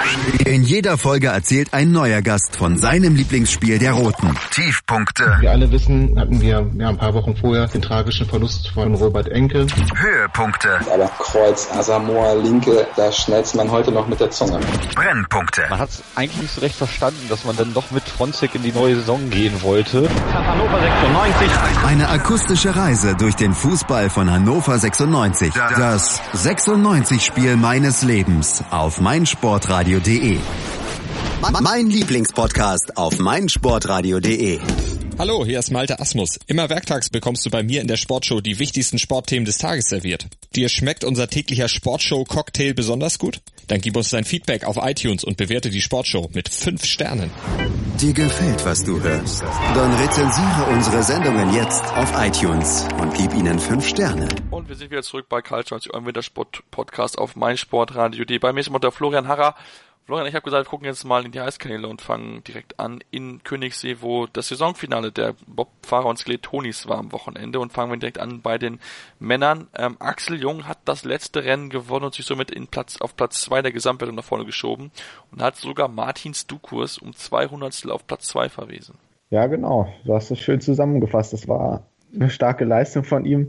In jeder Folge erzählt ein neuer Gast von seinem Lieblingsspiel der Roten. Tiefpunkte. Wir alle wissen, hatten wir ja, ein paar Wochen vorher den tragischen Verlust von Robert Enke. Höhepunkte. Aber Kreuz, Asamoah, Linke, da schnellt man heute noch mit der Zunge. Brennpunkte. Man hat es eigentlich nicht so recht verstanden, dass man dann doch mit Fronzek in die neue Saison gehen wollte. Hannover sechsundneunzig. Eine akustische Reise durch den Fußball von Hannover sechsundneunzig. Das sechsundneunzig-Spiel meines Lebens auf meinsportradio punkt de. Mein Lieblingspodcast auf meinsportradio punkt de. Hallo, hier ist Malte Asmus. Immer werktags bekommst du bei mir in der Sportshow die wichtigsten Sportthemen des Tages serviert. Dir schmeckt unser täglicher Sportshow-Cocktail besonders gut? Dann gib uns dein Feedback auf iTunes und bewerte die Sportshow mit fünf Sternen. Dir gefällt, was du hörst? Dann rezensiere unsere Sendungen jetzt auf iTunes und gib ihnen fünf Sterne. Und wir sind wieder zurück bei Karl Scholz, eurem Wintersport-Podcast auf meinsportradio punkt de. Bei mir ist immer der Florian Harrer. Florian, ich habe gesagt, wir gucken jetzt mal in die Eiskanäle und fangen direkt an in Königssee, wo das Saisonfinale der Bobfahrer und Skeletonis war am Wochenende, und fangen wir direkt an bei den Männern. Ähm, Axel Jung hat das letzte Rennen gewonnen und sich somit in Platz, auf Platz zwei der Gesamtwertung nach vorne geschoben und hat sogar Martin Stukurs um zwei Hundertstel auf Platz zwei verwiesen. Ja, genau. Du hast es schön zusammengefasst. Das war eine starke Leistung von ihm.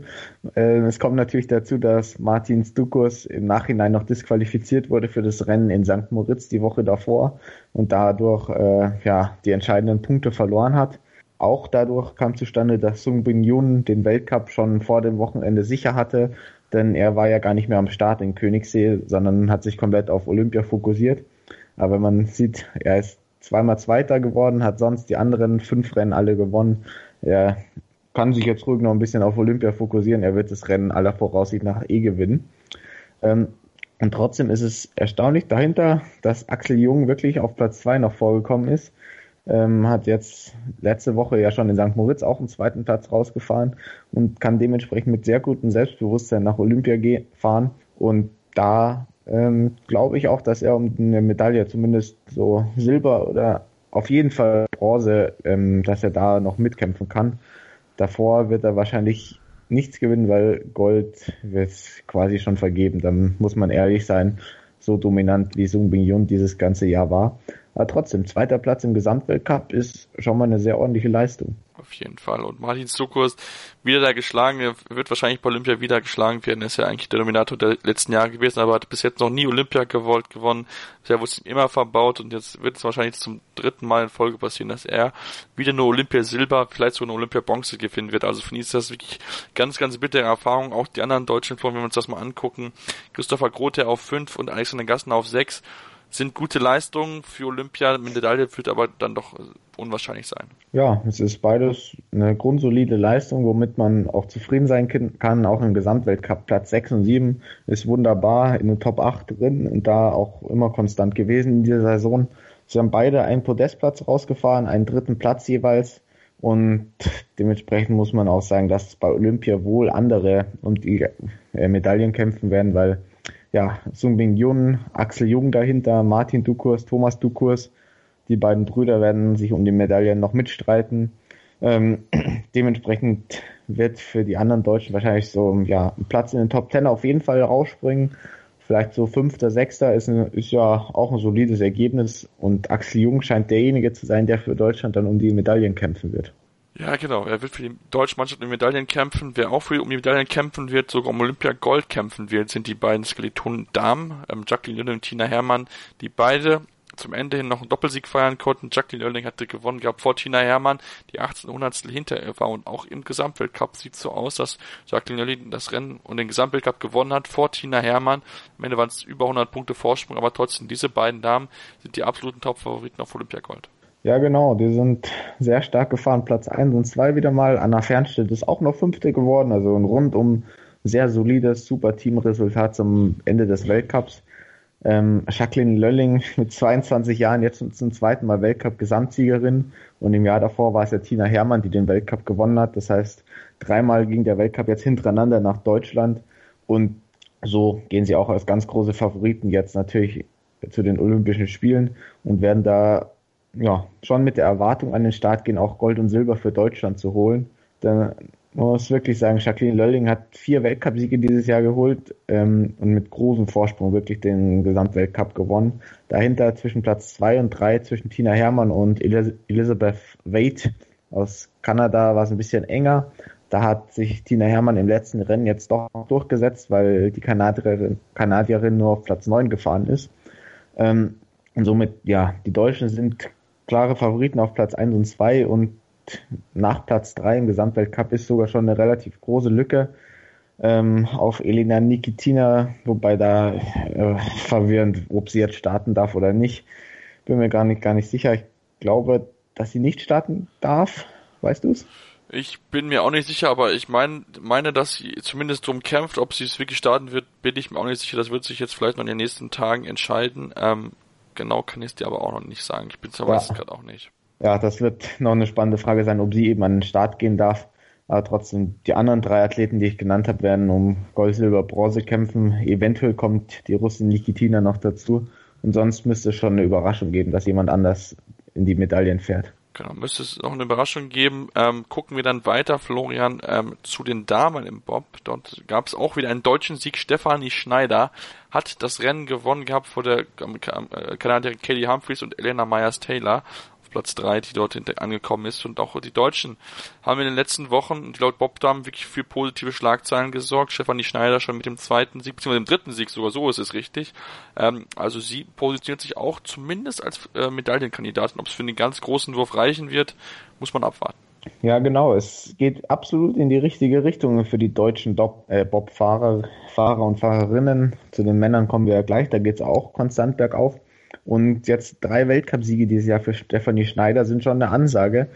Es kommt natürlich dazu, dass Martin Stukurs im Nachhinein noch disqualifiziert wurde für das Rennen in Sankt Moritz die Woche davor und dadurch äh, ja die entscheidenden Punkte verloren hat. Auch dadurch kam zustande, dass Sung Bin Yun den Weltcup schon vor dem Wochenende sicher hatte, denn er war ja gar nicht mehr am Start in Königssee, sondern hat sich komplett auf Olympia fokussiert. Aber man sieht, er ist zweimal Zweiter geworden, hat sonst die anderen fünf Rennen alle gewonnen. Er kann sich jetzt ruhig noch ein bisschen auf Olympia fokussieren. Er wird das Rennen aller Voraussicht nach eh gewinnen. Ähm, und trotzdem ist es erstaunlich dahinter, dass Axel Jung wirklich auf Platz zwei noch vorgekommen ist. Ähm, hat jetzt letzte Woche ja schon in Sankt Moritz auch einen zweiten Platz rausgefahren und kann dementsprechend mit sehr gutem Selbstbewusstsein nach Olympia ge- fahren. Und da ähm, glaube ich auch, dass er um eine Medaille, zumindest so Silber oder auf jeden Fall Bronze, ähm, dass er da noch mitkämpfen kann. Davor wird er wahrscheinlich nichts gewinnen, weil Gold wird quasi schon vergeben. Dann muss man ehrlich sein, so dominant wie Sung Bin Yun dieses ganze Jahr war. Aber trotzdem, zweiter Platz im Gesamtweltcup ist schon mal eine sehr ordentliche Leistung. Auf jeden Fall. Und Martin Stukurs wieder da geschlagen. Er wird wahrscheinlich bei Olympia wieder geschlagen werden. Er ist ja eigentlich der Dominator der letzten Jahre gewesen, aber hat bis jetzt noch nie Olympia gewollt, gewonnen. Er wurde ihm immer verbaut und jetzt wird es wahrscheinlich zum dritten Mal in Folge passieren, dass er wieder nur Olympia Silber, vielleicht sogar eine Olympia Bronze gewinnen wird. Also für ihn ist das wirklich ganz, ganz bittere Erfahrung. Auch die anderen deutschen Frauen, wenn wir uns das mal angucken. Christopher Grote auf fünf und Alexander Gassner auf sechs. Sind gute Leistungen für Olympia. Mit Medaille wird aber dann doch unwahrscheinlich sein. Ja, es ist beides eine grundsolide Leistung, womit man auch zufrieden sein kann. Auch im Gesamtweltcup Platz sechs und sieben ist wunderbar in den Top acht drin und da auch immer konstant gewesen in dieser Saison. Sie haben beide einen Podestplatz rausgefahren, einen dritten Platz jeweils. Und dementsprechend muss man auch sagen, dass bei Olympia wohl andere um die Medaillen kämpfen werden, weil ja, Sung Bin Yun, Axel Jung dahinter, Martin Stukurs, Thomas Stukurs, die beiden Brüder werden sich um die Medaillen noch mitstreiten. Ähm, dementsprechend wird für die anderen Deutschen wahrscheinlich so ja, ein Platz in den Top Ten auf jeden Fall rausspringen. Vielleicht so Fünfter, Sechster ist, eine, ist ja auch ein solides Ergebnis und Axel Jung scheint derjenige zu sein, der für Deutschland dann um die Medaillen kämpfen wird. Ja, genau. Er wird für die deutsche Mannschaft um die Medaillen kämpfen. Wer auch für um die Medaillen kämpfen wird, sogar um Olympia Gold kämpfen wird, sind die beiden Skeletonen-Damen, ähm, Jacqueline Oelling und Tina Hermann, die beide zum Ende hin noch einen Doppelsieg feiern konnten. Jacqueline Oelling hatte gewonnen gehabt vor Tina Hermann, die achtzehn Hundertstel hinter ihr war. Und auch im Gesamtweltcup sieht es so aus, dass Jacqueline Oelling das Rennen und den Gesamtweltcup gewonnen hat vor Tina Hermann. Am Ende waren es über hundert Punkte Vorsprung, aber trotzdem, diese beiden Damen sind die absoluten Top-Favoriten auf Olympia Gold. Ja, genau, die sind sehr stark gefahren. Platz eins und zwei wieder mal. Anna Fernstedt ist auch noch Fünfte geworden, also ein rundum sehr solides, super Teamresultat zum Ende des Weltcups. Ähm, Jacqueline Oelling mit zweiundzwanzig Jahren jetzt zum zweiten Mal Weltcup-Gesamtsiegerin und im Jahr davor war es ja Tina Hermann, die den Weltcup gewonnen hat. Das heißt, dreimal ging der Weltcup jetzt hintereinander nach Deutschland und so gehen sie auch als ganz große Favoriten jetzt natürlich zu den Olympischen Spielen und werden da ja, schon mit der Erwartung an den Start gehen, auch Gold und Silber für Deutschland zu holen. Dann muss wirklich sagen, Jacqueline Oelling hat vier Weltcupsiege dieses Jahr geholt ähm, und mit großem Vorsprung wirklich den Gesamtweltcup gewonnen. Dahinter zwischen Platz zwei und drei, zwischen Tina Hermann und Elis- Elizabeth Wade aus Kanada war es ein bisschen enger. Da hat sich Tina Hermann im letzten Rennen jetzt doch durchgesetzt, weil die Kanadierin, Kanadierin nur auf Platz neun gefahren ist. Ähm, und somit, ja, die Deutschen sind klare Favoriten auf Platz eins und zwei und nach Platz drei im Gesamtweltcup ist sogar schon eine relativ große Lücke ähm, auf Elina Nikitina, wobei da äh, verwirrend, ob sie jetzt starten darf oder nicht. Bin mir gar nicht, gar nicht sicher. Ich glaube, dass sie nicht starten darf. Weißt du es? Ich bin mir auch nicht sicher, aber ich mein, meine, dass sie zumindest drum kämpft, ob sie es wirklich starten wird, bin ich mir auch nicht sicher. Das wird sich jetzt vielleicht noch in den nächsten Tagen entscheiden. Ähm, genau kann ich es dir aber auch noch nicht sagen. Ich bin zwar weiß es gerade auch nicht. Ja, das wird noch eine spannende Frage sein, ob sie eben an den Start gehen darf. Aber trotzdem, die anderen drei Athleten, die ich genannt habe, werden um Gold, Silber, Bronze kämpfen. Eventuell kommt die Russin Nikitina noch dazu. Und sonst müsste es schon eine Überraschung geben, dass jemand anders in die Medaillen fährt. Genau, müsste es noch eine Überraschung geben. Ähm, gucken wir dann weiter, Florian, ähm, zu den Damen im Bob. Dort gab es auch wieder einen deutschen Sieg. Stefanie Schneider hat das Rennen gewonnen gehabt vor der ähm, Kanadierin Katie Humphries und Elena Myers-Taylor. Platz drei, die dort angekommen ist, und auch die Deutschen haben in den letzten Wochen, die laut Bob-Damen, wirklich für positive Schlagzeilen gesorgt. Stefanie Schneider schon mit dem zweiten Sieg, beziehungsweise dem dritten Sieg sogar, so ist es richtig. Ähm, also sie positioniert sich auch zumindest als äh, Medaillenkandidatin. Ob es für den ganz großen Wurf reichen wird, muss man abwarten. Ja, genau. Es geht absolut in die richtige Richtung für die deutschen äh, Bob-Fahrer Fahrer und Fahrerinnen. Zu den Männern kommen wir ja gleich, da geht es auch konstant bergauf. Und jetzt drei Weltcupsiege dieses Jahr für Stefanie Schneider sind schon eine Ansage,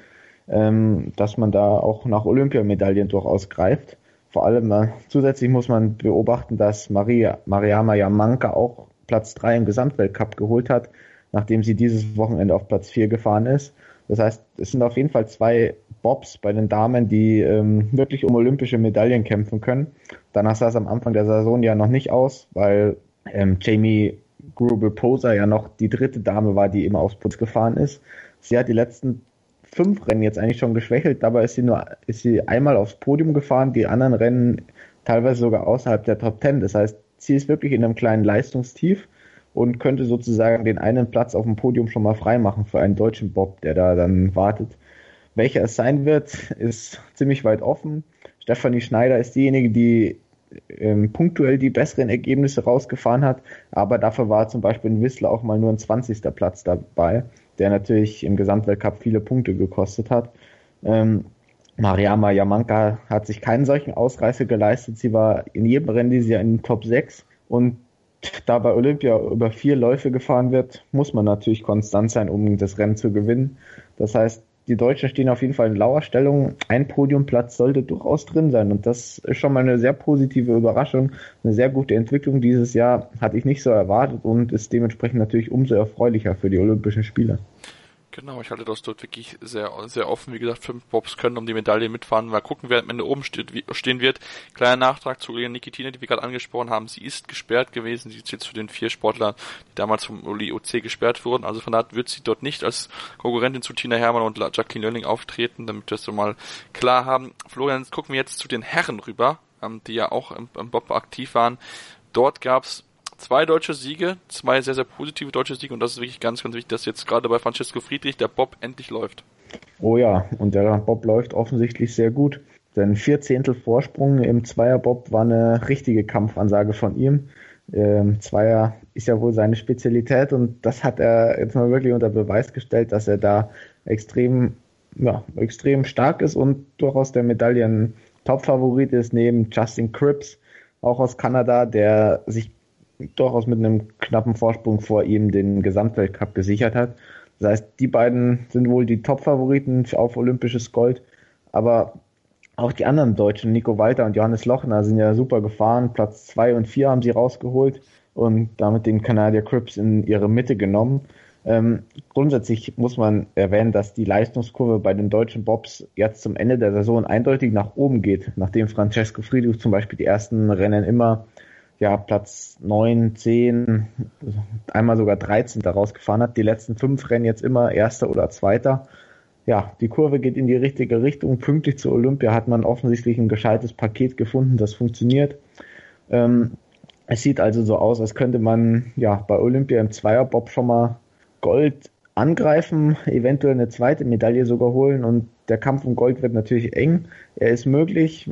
ähm, dass man da auch nach Olympiamedaillen durchaus greift. Vor allem äh, zusätzlich muss man beobachten, dass Maria, Mariama Yamanka auch Platz drei im Gesamtweltcup geholt hat, nachdem sie dieses Wochenende auf Platz vier gefahren ist. Das heißt, es sind auf jeden Fall zwei Bobs bei den Damen, die ähm, wirklich um olympische Medaillen kämpfen können. Danach sah es am Anfang der Saison ja noch nicht aus, weil ähm, Jamie Grubel-Poser ja noch die dritte Dame war, die immer aufs Putz gefahren ist. Sie hat die letzten fünf Rennen jetzt eigentlich schon geschwächelt, dabei ist sie nur ist sie einmal aufs Podium gefahren, die anderen Rennen teilweise sogar außerhalb der Top Ten. Das heißt, sie ist wirklich in einem kleinen Leistungstief und könnte sozusagen den einen Platz auf dem Podium schon mal freimachen für einen deutschen Bob, der da dann wartet. Welcher es sein wird, ist ziemlich weit offen. Stefanie Schneider ist diejenige, die Ähm, punktuell die besseren Ergebnisse rausgefahren hat, aber dafür war zum Beispiel in Whistler auch mal nur ein zwanzigster Platz dabei, der natürlich im Gesamtweltcup viele Punkte gekostet hat. Ähm, Mariama Yamanka hat sich keinen solchen Ausreißer geleistet, sie war in jedem Rennen dieses Jahr in den Top sechs, und da bei Olympia über vier Läufe gefahren wird, muss man natürlich konstant sein, um das Rennen zu gewinnen. Das heißt, die Deutschen stehen auf jeden Fall in lauer Stellung. Ein Podiumplatz sollte durchaus drin sein. Und das ist schon mal eine sehr positive Überraschung. Eine sehr gute Entwicklung dieses Jahr hatte ich nicht so erwartet und ist dementsprechend natürlich umso erfreulicher für die Olympischen Spiele. Genau, ich halte das dort wirklich sehr sehr offen. Wie gesagt, fünf Bobs können um die Medaille mitfahren. Mal gucken, wer am Ende oben steht, wie, stehen wird. Kleiner Nachtrag zu Elena Nikitina, die wir gerade angesprochen haben. Sie ist gesperrt gewesen. Sie zählt zu den vier Sportlern, die damals vom O L I O C gesperrt wurden. Also von daher wird sie dort nicht als Konkurrentin zu Tina Hermann und Jacqueline Oelling auftreten, damit wir das so mal klar haben. Florian, jetzt gucken wir jetzt zu den Herren rüber, ähm, die ja auch im, im Bob aktiv waren. Dort gab's zwei deutsche Siege, zwei sehr, sehr positive deutsche Siege, und das ist wirklich ganz, ganz wichtig, dass jetzt gerade bei Francesco Friedrich der Bob endlich läuft. Oh ja, und der Bob läuft offensichtlich sehr gut. Denn vier Zehntel Vorsprung im Zweier-Bob war eine richtige Kampfansage von ihm. Ähm, Zweier ist ja wohl seine Spezialität, und das hat er jetzt mal wirklich unter Beweis gestellt, dass er da extrem, ja, extrem stark ist und durchaus der Medaillen-Top-Favorit ist, neben Justin Cripps, auch aus Kanada, der sich durchaus mit einem knappen Vorsprung vor ihm den Gesamtweltcup gesichert hat. Das heißt, die beiden sind wohl die Top-Favoriten auf olympisches Gold, aber auch die anderen Deutschen, Nico Walter und Johannes Lochner, sind ja super gefahren. Platz zwei und vier haben sie rausgeholt und damit den Canadier Cripps in ihre Mitte genommen. Ähm, grundsätzlich muss man erwähnen, dass die Leistungskurve bei den deutschen Bobs jetzt zum Ende der Saison eindeutig nach oben geht, nachdem Francesco Friedrich zum Beispiel die ersten Rennen immer ja, Platz neun, zehn, einmal sogar dreizehn daraus gefahren hat. Die letzten fünf Rennen jetzt immer Erster oder Zweiter. Ja, die Kurve geht in die richtige Richtung. Pünktlich zur Olympia hat man offensichtlich ein gescheites Paket gefunden, das funktioniert. Ähm, es sieht also so aus, als könnte man ja bei Olympia im Zweierbob schon mal Gold angreifen, eventuell eine zweite Medaille sogar holen, und der Kampf um Gold wird natürlich eng. Er ist möglich.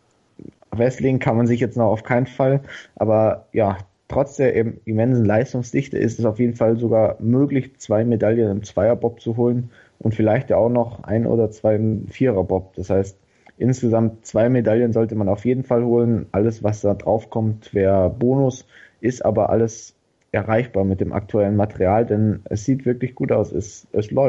Wrestling kann man sich jetzt noch auf keinen Fall, aber ja, trotz der immensen Leistungsdichte ist es auf jeden Fall sogar möglich, zwei Medaillen im Zweierbob zu holen und vielleicht ja auch noch ein oder zwei im Viererbob. Das heißt, insgesamt zwei Medaillen sollte man auf jeden Fall holen. Alles, was da drauf kommt, wäre Bonus, ist aber alles erreichbar mit dem aktuellen Material, denn es sieht wirklich gut aus, es, es läuft.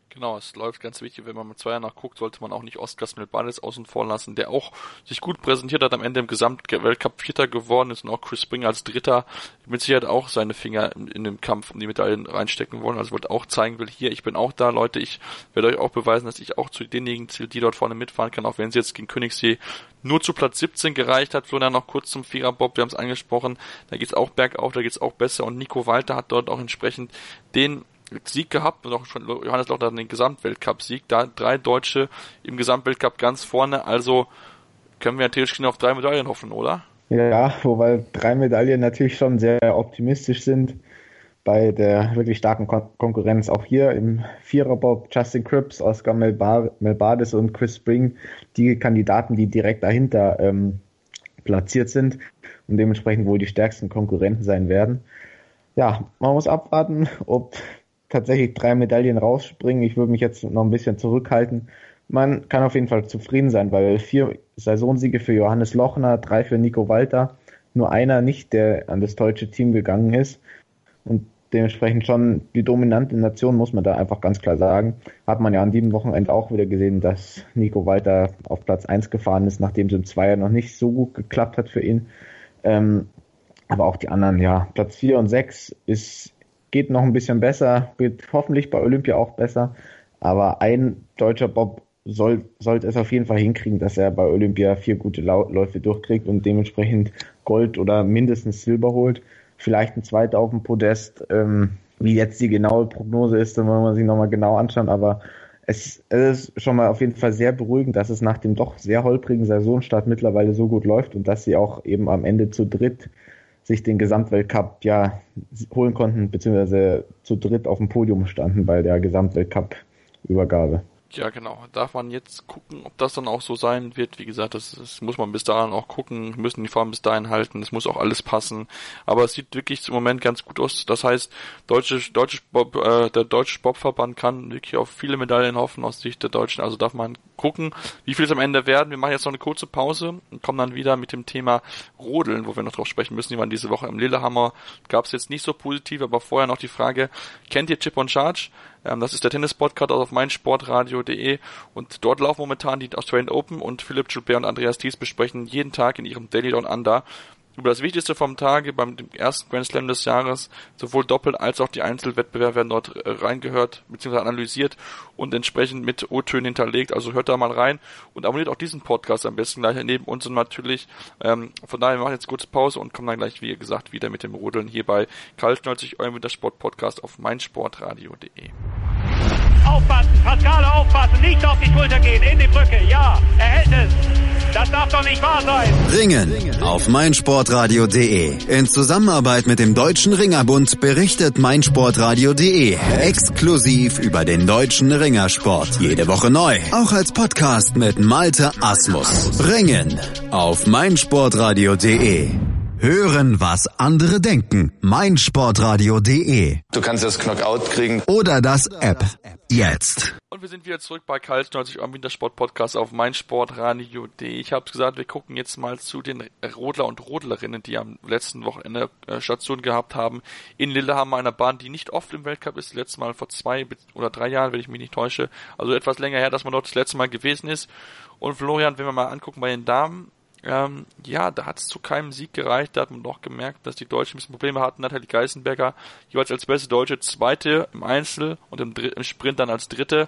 Genau, es läuft ganz wichtig, wenn man mit zwei Jahren nachguckt, sollte man auch nicht Oscar Milbanis außen vor lassen, der auch sich gut präsentiert hat, am Ende im Gesamtweltcup Vierter geworden ist und auch Chris Springer als Dritter mit Sicherheit auch seine Finger in, in den Kampf um die Medaillen reinstecken wollen, also wird auch zeigen will, hier, ich bin auch da, Leute, ich werde euch auch beweisen, dass ich auch zu denjenigen zähle, die dort vorne mitfahren kann, auch wenn sie jetzt gegen Königssee nur zu Platz siebzehn gereicht hat. Florian noch kurz zum Viererbob, wir haben es angesprochen, da geht's auch bergauf, da geht's auch besser und Nico Walter hat dort auch entsprechend den Sieg gehabt und auch schon Johannes Lochner den Gesamtweltcup-Sieg, da drei Deutsche im Gesamtweltcup ganz vorne, also können wir natürlich auf drei Medaillen hoffen, oder? Ja, wobei drei Medaillen natürlich schon sehr optimistisch sind bei der wirklich starken Kon- Konkurrenz. Auch hier im Viererbob Justin Cripps, Oscar Melbar- Melbades und Chris Spring, die Kandidaten, die direkt dahinter ähm, platziert sind und dementsprechend wohl die stärksten Konkurrenten sein werden. Ja, man muss abwarten, ob tatsächlich drei Medaillen rausspringen. Ich würde mich jetzt noch ein bisschen zurückhalten. Man kann auf jeden Fall zufrieden sein, weil vier Saisonsiege für Johannes Lochner, drei für Nico Walter, nur einer nicht, der an das deutsche Team gegangen ist. Und dementsprechend schon die dominante Nation, muss man da einfach ganz klar sagen. Hat man ja an diesem Wochenende auch wieder gesehen, dass Nico Walter auf Platz eins gefahren ist, nachdem es im Zweier noch nicht so gut geklappt hat für ihn. Ähm, aber auch die anderen, ja, Platz vier und sechs ist geht noch ein bisschen besser, wird hoffentlich bei Olympia auch besser, aber ein deutscher Bob soll, sollte es auf jeden Fall hinkriegen, dass er bei Olympia vier gute Läufe durchkriegt und dementsprechend Gold oder mindestens Silber holt. Vielleicht ein zweiter auf dem Podest, ähm, wie jetzt die genaue Prognose ist, dann wollen wir sich nochmal genau anschauen, aber es, es ist schon mal auf jeden Fall sehr beruhigend, dass es nach dem doch sehr holprigen Saisonstart mittlerweile so gut läuft und dass sie auch eben am Ende zu dritt sich den Gesamtweltcup ja holen konnten, beziehungsweise zu dritt auf dem Podium standen bei der Gesamtweltcup-Übergabe. Ja, genau. Darf man jetzt gucken, ob das dann auch so sein wird. Wie gesagt, das, das muss man bis dahin auch gucken, müssen die Form bis dahin halten, es muss auch alles passen. Aber es sieht wirklich im Moment ganz gut aus. Das heißt, deutsche, deutsche Bob, äh, der deutsche Bobverband kann wirklich auf viele Medaillen hoffen aus Sicht der Deutschen. Also darf man gucken, wie viel es am Ende werden. Wir machen jetzt noch eine kurze Pause und kommen dann wieder mit dem Thema Rodeln, wo wir noch drauf sprechen müssen. Die waren diese Woche im Lillehammer. Gab es jetzt nicht so positiv, aber vorher noch die Frage, kennt ihr Chip und Charge? Ähm, das ist der Tennis-Podcast auf meinsportradio punkt de und dort laufen momentan die Australian Open und Philipp Joubert und Andreas Thies besprechen jeden Tag in ihrem Daily Down Under über das Wichtigste vom Tage beim dem ersten Grand Slam des Jahres. Sowohl Doppel- als auch die Einzelwettbewerbe werden dort äh, reingehört bzw. analysiert und entsprechend mit O-Tönen hinterlegt. Also hört da mal rein und abonniert auch diesen Podcast am besten gleich neben uns und natürlich. Ähm, von daher wir machen jetzt kurz Pause und kommen dann gleich, wie gesagt, wieder mit dem Rodeln hier bei Karl Schnolzig, eurem Wintersport-Podcast auf meinsportradio punkt de. Aufpassen, Pascale aufpassen, nicht auf die Schulter gehen, in die Brücke, ja, er hält es. Das darf doch nicht wahr sein. Ringen auf meinsportradio punkt de. In Zusammenarbeit mit dem Deutschen Ringerbund berichtet meinsportradio punkt de exklusiv über den deutschen Ringersport. Jede Woche neu, auch als Podcast mit Malte Asmus. Ringen auf meinsportradio punkt de. Hören, was andere denken. meinsportradio punkt de. Du kannst das Knockout kriegen. Oder das App. Jetzt. Und wir sind wieder zurück bei Karl Schnolzig am Wintersport-Podcast auf meinsportradio punkt de. Ich habe gesagt, wir gucken jetzt mal zu den Rodler und Rodlerinnen, die am letzten Wochenende äh, Station gehabt haben. In Lillehammer, einer Bahn, die nicht oft im Weltcup ist. Letztes Mal vor zwei oder drei Jahren, wenn ich mich nicht täusche. Also etwas länger her, dass man dort das letzte Mal gewesen ist. Und Florian, wenn wir mal angucken bei den Damen, Ähm, ja, da hat es zu keinem Sieg gereicht. Da hat man doch gemerkt, dass die Deutschen ein bisschen Probleme hatten. Nathalie Geisenberger jeweils als beste Deutsche Zweite im Einzel und im, Dr- im Sprint dann als Dritte.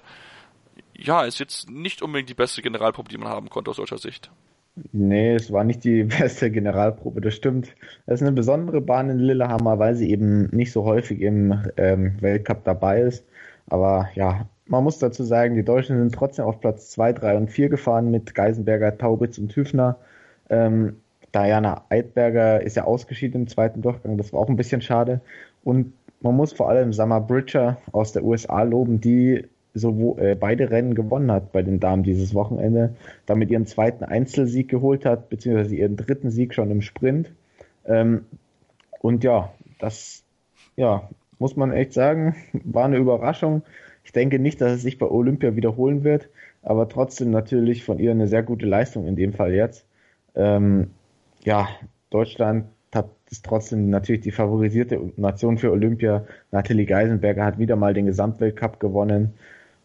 Ja, ist jetzt nicht unbedingt die beste Generalprobe, die man haben konnte aus deutscher Sicht. Nee, es war nicht die beste Generalprobe, das stimmt. Es ist eine besondere Bahn in Lillehammer, weil sie eben nicht so häufig im ähm, Weltcup dabei ist. Aber ja, man muss dazu sagen, die Deutschen sind trotzdem auf Platz zwei, drei und vier gefahren mit Geisenberger, Tauritz und Hüfner. Ähm, Diana Eidberger ist ja ausgeschieden im zweiten Durchgang, das war auch ein bisschen schade. Und man muss vor allem Summer Bridger aus der U S A loben, die so äh, beide Rennen gewonnen hat bei den Damen dieses Wochenende, damit ihren zweiten Einzelsieg geholt hat, beziehungsweise ihren dritten Sieg schon im Sprint. Ähm, und ja, das ja, muss man echt sagen, war eine Überraschung. Ich denke nicht, dass es sich bei Olympia wiederholen wird, aber trotzdem natürlich von ihr eine sehr gute Leistung in dem Fall jetzt. Ähm, ja, Deutschland hat ist trotzdem natürlich die favorisierte Nation für Olympia. Nathalie Geisenberger hat wieder mal den Gesamtweltcup gewonnen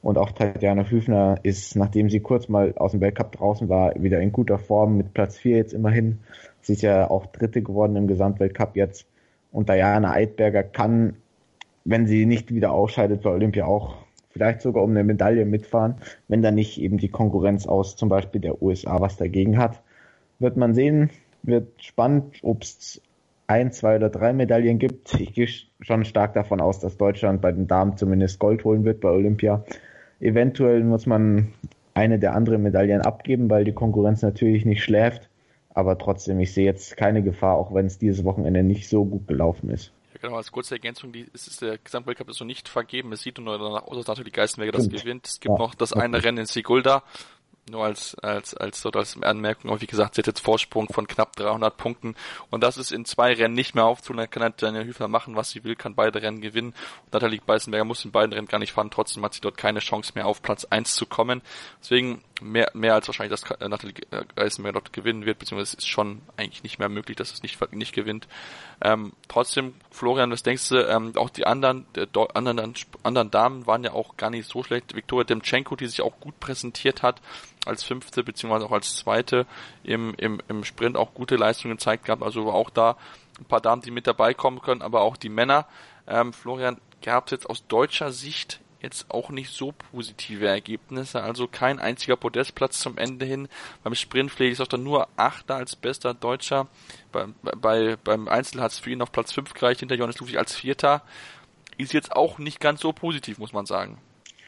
Und auch Tatjana Hüfner ist, nachdem sie kurz mal aus dem Weltcup draußen war, wieder in guter Form mit Platz vier jetzt immerhin. Sie ist ja auch Dritte geworden im Gesamtweltcup jetzt. Und Diana Eidberger kann, wenn sie nicht wieder ausscheidet bei Olympia, auch vielleicht sogar um eine Medaille mitfahren, wenn da nicht eben die Konkurrenz aus zum Beispiel der U S A was dagegen hat. Wird man sehen, wird spannend, ob es ein, zwei oder drei Medaillen gibt. Ich gehe schon stark davon aus, dass Deutschland bei den Damen zumindest Gold holen wird bei Olympia. Eventuell muss man eine der anderen Medaillen abgeben, weil die Konkurrenz natürlich nicht schläft. Aber trotzdem, ich sehe jetzt keine Gefahr, auch wenn es dieses Wochenende nicht so gut gelaufen ist. Ja, genau, als kurze Ergänzung, die, ist, ist der Gesamtweltcup ist noch nicht vergeben. Es sieht nur danach aus, dass natürlich Geisenberger das gewinnt. Es gibt ja noch das eine Rennen in Sigulda. Nur als, als, als, dort als Anmerkung, aber wie gesagt, sie hat jetzt Vorsprung von knapp dreihundert Punkten und das ist in zwei Rennen nicht mehr aufzuholen. Dann kann halt Daniel Hüfner machen, was sie will, kann beide Rennen gewinnen. Und Nathalie Geisenberger muss in beiden Rennen gar nicht fahren, trotzdem hat sie dort keine Chance mehr auf Platz eins zu kommen. Deswegen mehr, mehr als wahrscheinlich, dass Nathalie Geisenberger dort gewinnen wird, beziehungsweise es ist schon eigentlich nicht mehr möglich, dass es nicht, nicht gewinnt. Ähm, trotzdem, Florian, was denkst du, ähm, auch die anderen, der, anderen, anderen Damen waren ja auch gar nicht so schlecht. Viktoria Demtschenko, die sich auch gut präsentiert hat, als Fünfte beziehungsweise auch als Zweite im, im, im Sprint auch gute Leistungen gezeigt gehabt, also auch da ein paar Damen, die mit dabei kommen können, aber auch die Männer. Ähm, Florian, gab es jetzt aus deutscher Sicht jetzt auch nicht so positive Ergebnisse, also kein einziger Podestplatz zum Ende hin. Beim Sprint ist auch dann nur Achter als bester Deutscher. Bei, bei, beim Einzel hat es für ihn auf Platz fünf gereicht, hinter Johannes Ludwig als Vierter. Ist jetzt auch nicht ganz so positiv, muss man sagen.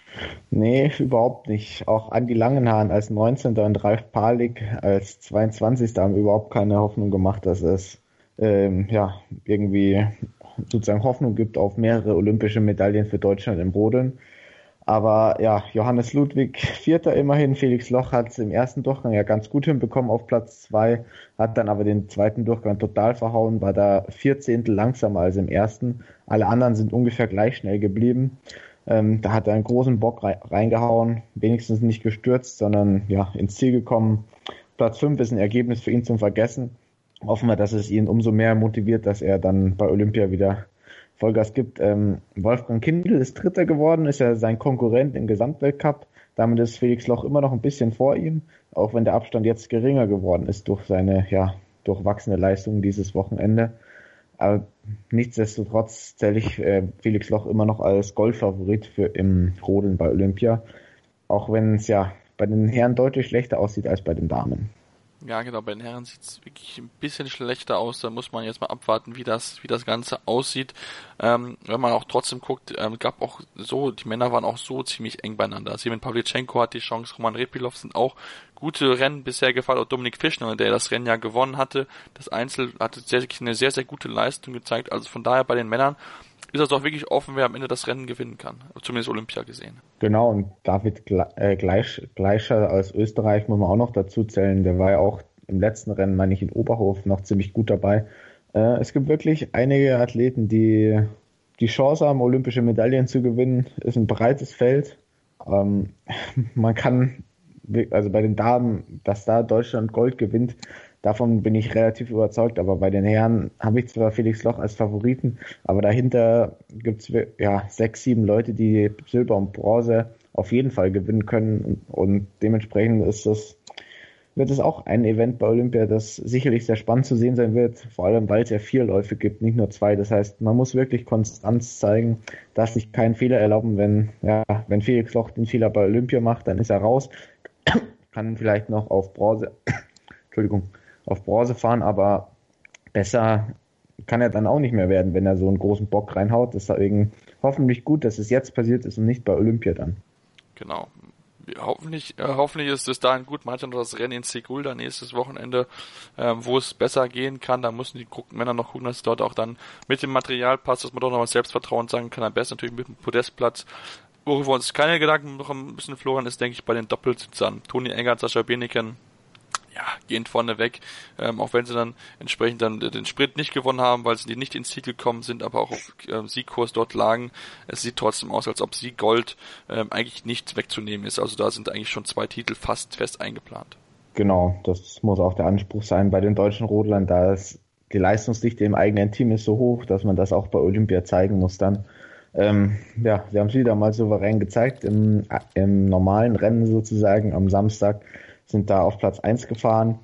Nee, überhaupt nicht. Auch Andi Langenhahn als neunzehnter und Ralf Palik als zweiundzwanzigster haben überhaupt keine Hoffnung gemacht, dass es ähm, ja irgendwie sozusagen Hoffnung gibt auf mehrere olympische Medaillen für Deutschland im Rodeln. Aber ja, Johannes Ludwig Vierter immerhin, Felix Loch hat es im ersten Durchgang ja ganz gut hinbekommen auf Platz zwei, hat dann aber den zweiten Durchgang total verhauen, war da vier Zehntel langsamer als im ersten. Alle anderen sind ungefähr gleich schnell geblieben. Ähm, da hat er einen großen Bock reingehauen, wenigstens nicht gestürzt, sondern ja ins Ziel gekommen. Platz fünf ist ein Ergebnis für ihn zum Vergessen. Hoffen wir, dass es ihn umso mehr motiviert, dass er dann bei Olympia wieder Vollgas gibt. Ähm, Wolfgang Kindl ist Dritter geworden, ist ja sein Konkurrent im Gesamtweltcup. Damit ist Felix Loch immer noch ein bisschen vor ihm, auch wenn der Abstand jetzt geringer geworden ist durch seine ja durchwachsene Leistung dieses Wochenende. Aber nichtsdestotrotz zähle ich äh, Felix Loch immer noch als Goldfavorit für im Rodeln bei Olympia. Auch wenn es ja bei den Herren deutlich schlechter aussieht als bei den Damen. Ja, genau, bei den Herren sieht es wirklich ein bisschen schlechter aus. Da muss man jetzt mal abwarten, wie das wie das Ganze aussieht. Ähm, wenn man auch trotzdem guckt, ähm, gab auch so, die Männer waren auch so ziemlich eng beieinander. Semen Pawlitschenko hat die Chance, Roman Repilov sind auch gute Rennen bisher gefallen. Auch Dominik Fischner, der das Rennen ja gewonnen hatte. Das Einzel hatte sehr, eine sehr, sehr gute Leistung gezeigt. Also von daher bei den Männern ist es auch wirklich offen, wer am Ende das Rennen gewinnen kann. Zumindest Olympia gesehen. Genau, und David Gleich, Gleicher aus Österreich muss man auch noch dazu zählen. Der war ja auch im letzten Rennen, meine ich, in Oberhof noch ziemlich gut dabei. Äh, es gibt wirklich einige Athleten, die die Chance haben, olympische Medaillen zu gewinnen. Ist ein breites Feld. Ähm, man kann, also bei den Damen, dass da Deutschland Gold gewinnt, davon bin ich relativ überzeugt, aber bei den Herren habe ich zwar Felix Loch als Favoriten, aber dahinter gibt es ja sechs, sieben Leute, die Silber und Bronze auf jeden Fall gewinnen können und, und dementsprechend ist das, wird es auch ein Event bei Olympia, das sicherlich sehr spannend zu sehen sein wird, vor allem weil es ja vier Läufe gibt, nicht nur zwei. Das heißt, man muss wirklich Konstanz zeigen, darf sich keinen Fehler erlauben, wenn, ja, wenn Felix Loch den Fehler bei Olympia macht, dann ist er raus, kann vielleicht noch auf Bronze, Entschuldigung, auf Bronze fahren, aber besser kann er dann auch nicht mehr werden, wenn er so einen großen Bock reinhaut. Deswegen hoffentlich gut, dass es jetzt passiert ist und nicht bei Olympia dann. Genau. Hoffentlich, äh, hoffentlich ist es dahin gut. Man hat ja noch das Rennen in Sigulda nächstes Wochenende, äh, wo es besser gehen kann. Da müssen die Männer noch gucken, dass es dort auch dann mit dem Material passt, dass man doch noch mal Selbstvertrauen sagen kann. Am besten natürlich mit dem Podestplatz. Worüber wir uns keine Gedanken machen müssen, Florian, ist, denke ich, bei den Doppelsitzern. Toni Engert, Sascha Beneken, ja, gehen vorne weg, ähm, auch wenn sie dann entsprechend dann den Sprint nicht gewonnen haben, weil sie nicht ins Ziel gekommen sind, aber auch auf äh, Siegkurs dort lagen. Es sieht trotzdem aus, als ob sie Gold ähm, eigentlich nicht wegzunehmen ist. Also da sind eigentlich schon zwei Titel fast fest eingeplant. Genau, das muss auch der Anspruch sein bei den deutschen Rodlern, da es die Leistungsdichte im eigenen Team ist so hoch, dass man das auch bei Olympia zeigen muss dann. Ähm, ja, sie haben es wieder mal souverän gezeigt. Im, im normalen Rennen sozusagen am Samstag sind da auf Platz eins gefahren.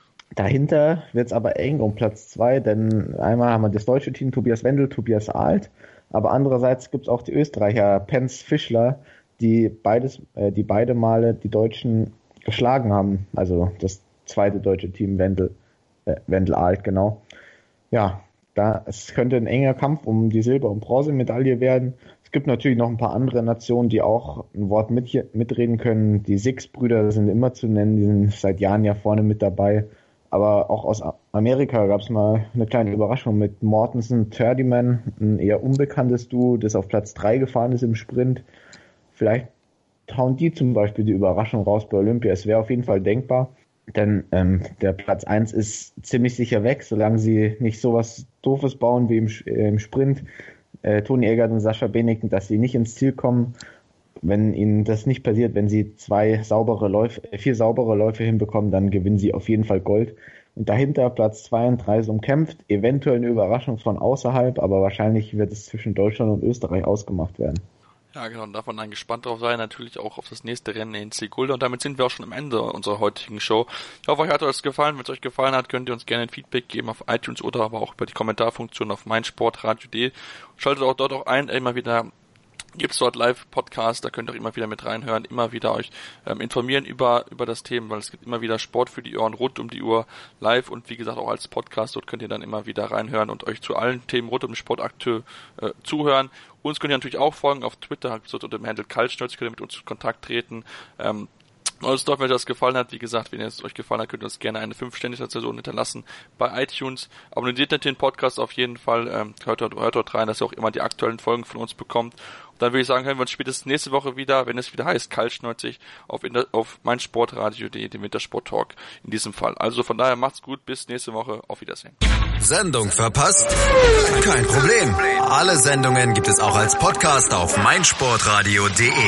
Dahinter wird es aber eng um Platz zwei, denn einmal haben wir das deutsche Team, Tobias Wendel, Tobias Alt, aber andererseits gibt es auch die Österreicher, Penz Fischler, die beides, äh, die beide Male die Deutschen geschlagen haben, also das zweite deutsche Team Wendel, äh, Wendel Alt, genau. Ja, da es könnte ein enger Kampf um die Silber- und Bronzemedaille werden. Es gibt natürlich noch ein paar andere Nationen, die auch ein Wort mit, mitreden können. Die Six-Brüder sind immer zu nennen, die sind seit Jahren ja vorne mit dabei. Aber auch aus Amerika gab es mal eine kleine Überraschung mit Mortensen, Turdyman, ein eher unbekanntes Duo, das auf Platz drei gefahren ist im Sprint. Vielleicht hauen die zum Beispiel die Überraschung raus bei Olympia. Es wäre auf jeden Fall denkbar, denn ähm, der Platz eins ist ziemlich sicher weg, solange sie nicht sowas Doofes bauen wie im, äh, im Sprint. Äh, Toni Eggert und Sascha Beneken, dass sie nicht ins Ziel kommen. Wenn ihnen das nicht passiert, wenn sie zwei saubere Läufe, vier saubere Läufe hinbekommen, dann gewinnen sie auf jeden Fall Gold. Und dahinter Platz zwei und drei ist umkämpft, eventuell eine Überraschung von außerhalb, aber wahrscheinlich wird es zwischen Deutschland und Österreich ausgemacht werden. Ja, genau, und darf man dann gespannt drauf sein, natürlich auch auf das nächste Rennen in Sigulda. Und damit sind wir auch schon am Ende unserer heutigen Show. Ich hoffe, euch hat es gefallen. Wenn es euch gefallen hat, könnt ihr uns gerne ein Feedback geben auf iTunes oder aber auch über die Kommentarfunktion auf meinsportradio punkt de. Schaltet auch dort auch ein, immer wieder gibt es dort Live-Podcasts, da könnt ihr auch immer wieder mit reinhören, immer wieder euch ähm, informieren über über das Thema, weil es gibt immer wieder Sport für die Ohren rund um die Uhr live und wie gesagt auch als Podcast, dort könnt ihr dann immer wieder reinhören und euch zu allen Themen rund um den Sport aktuell äh, zuhören. Uns könnt ihr natürlich auch folgen auf Twitter, habt ihr dort unter dem Handle Kaltschnäuz, könnt ihr mit uns in Kontakt treten. Ähm, Also dort, wenn euch das gefallen hat, wie gesagt, wenn es euch gefallen hat, könnt ihr uns gerne eine fünf-Sterne-Rezension hinterlassen bei iTunes. Abonniert den Podcast auf jeden Fall, ähm, hört, dort, hört dort rein, dass ihr auch immer die aktuellen Folgen von uns bekommt. Und dann würde ich sagen, hören wir uns spätestens nächste Woche wieder, wenn es wieder heißt Kaltschnäuzig, auf, auf meinsportradio punkt de, dem Wintersport-Talk in diesem Fall. Also von daher macht's gut, bis nächste Woche, auf Wiedersehen. Sendung verpasst? Kein Problem. Alle Sendungen gibt es auch als Podcast auf meinsportradio punkt de.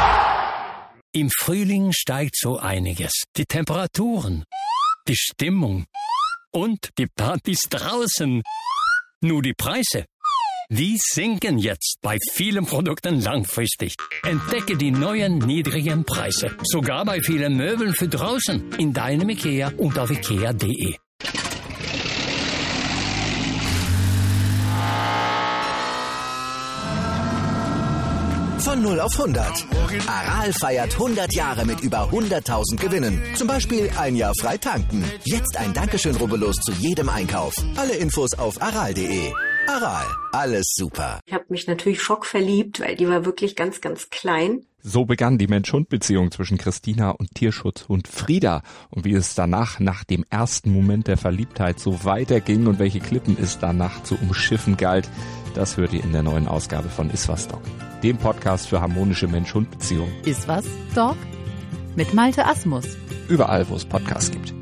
Im Frühling steigt so einiges. Die Temperaturen, die Stimmung und die Partys draußen. Nur die Preise, die sinken jetzt bei vielen Produkten langfristig. Entdecke die neuen niedrigen Preise. Sogar bei vielen Möbeln für draußen. In deinem IKEA und auf ikea punkt de. Von null auf hundert. Aral feiert hundert Jahre mit über hunderttausend Gewinnen. Zum Beispiel ein Jahr frei tanken. Jetzt ein Dankeschön, rubbellos zu jedem Einkauf. Alle Infos auf aral punkt de. Aral, alles super. Ich habe mich natürlich schockverliebt, weil die war wirklich ganz, ganz klein. So begann die Mensch-Hund-Beziehung zwischen Christina und Tierschutzhund Frieda. Und wie es danach, nach dem ersten Moment der Verliebtheit, so weiterging und welche Klippen es danach zu umschiffen galt, das hört ihr in der neuen Ausgabe von Iswas Dog, dem Podcast für harmonische Mensch-Hund-Beziehungen. Iswas Dog? Mit Malte Asmus. Überall, wo es Podcasts gibt.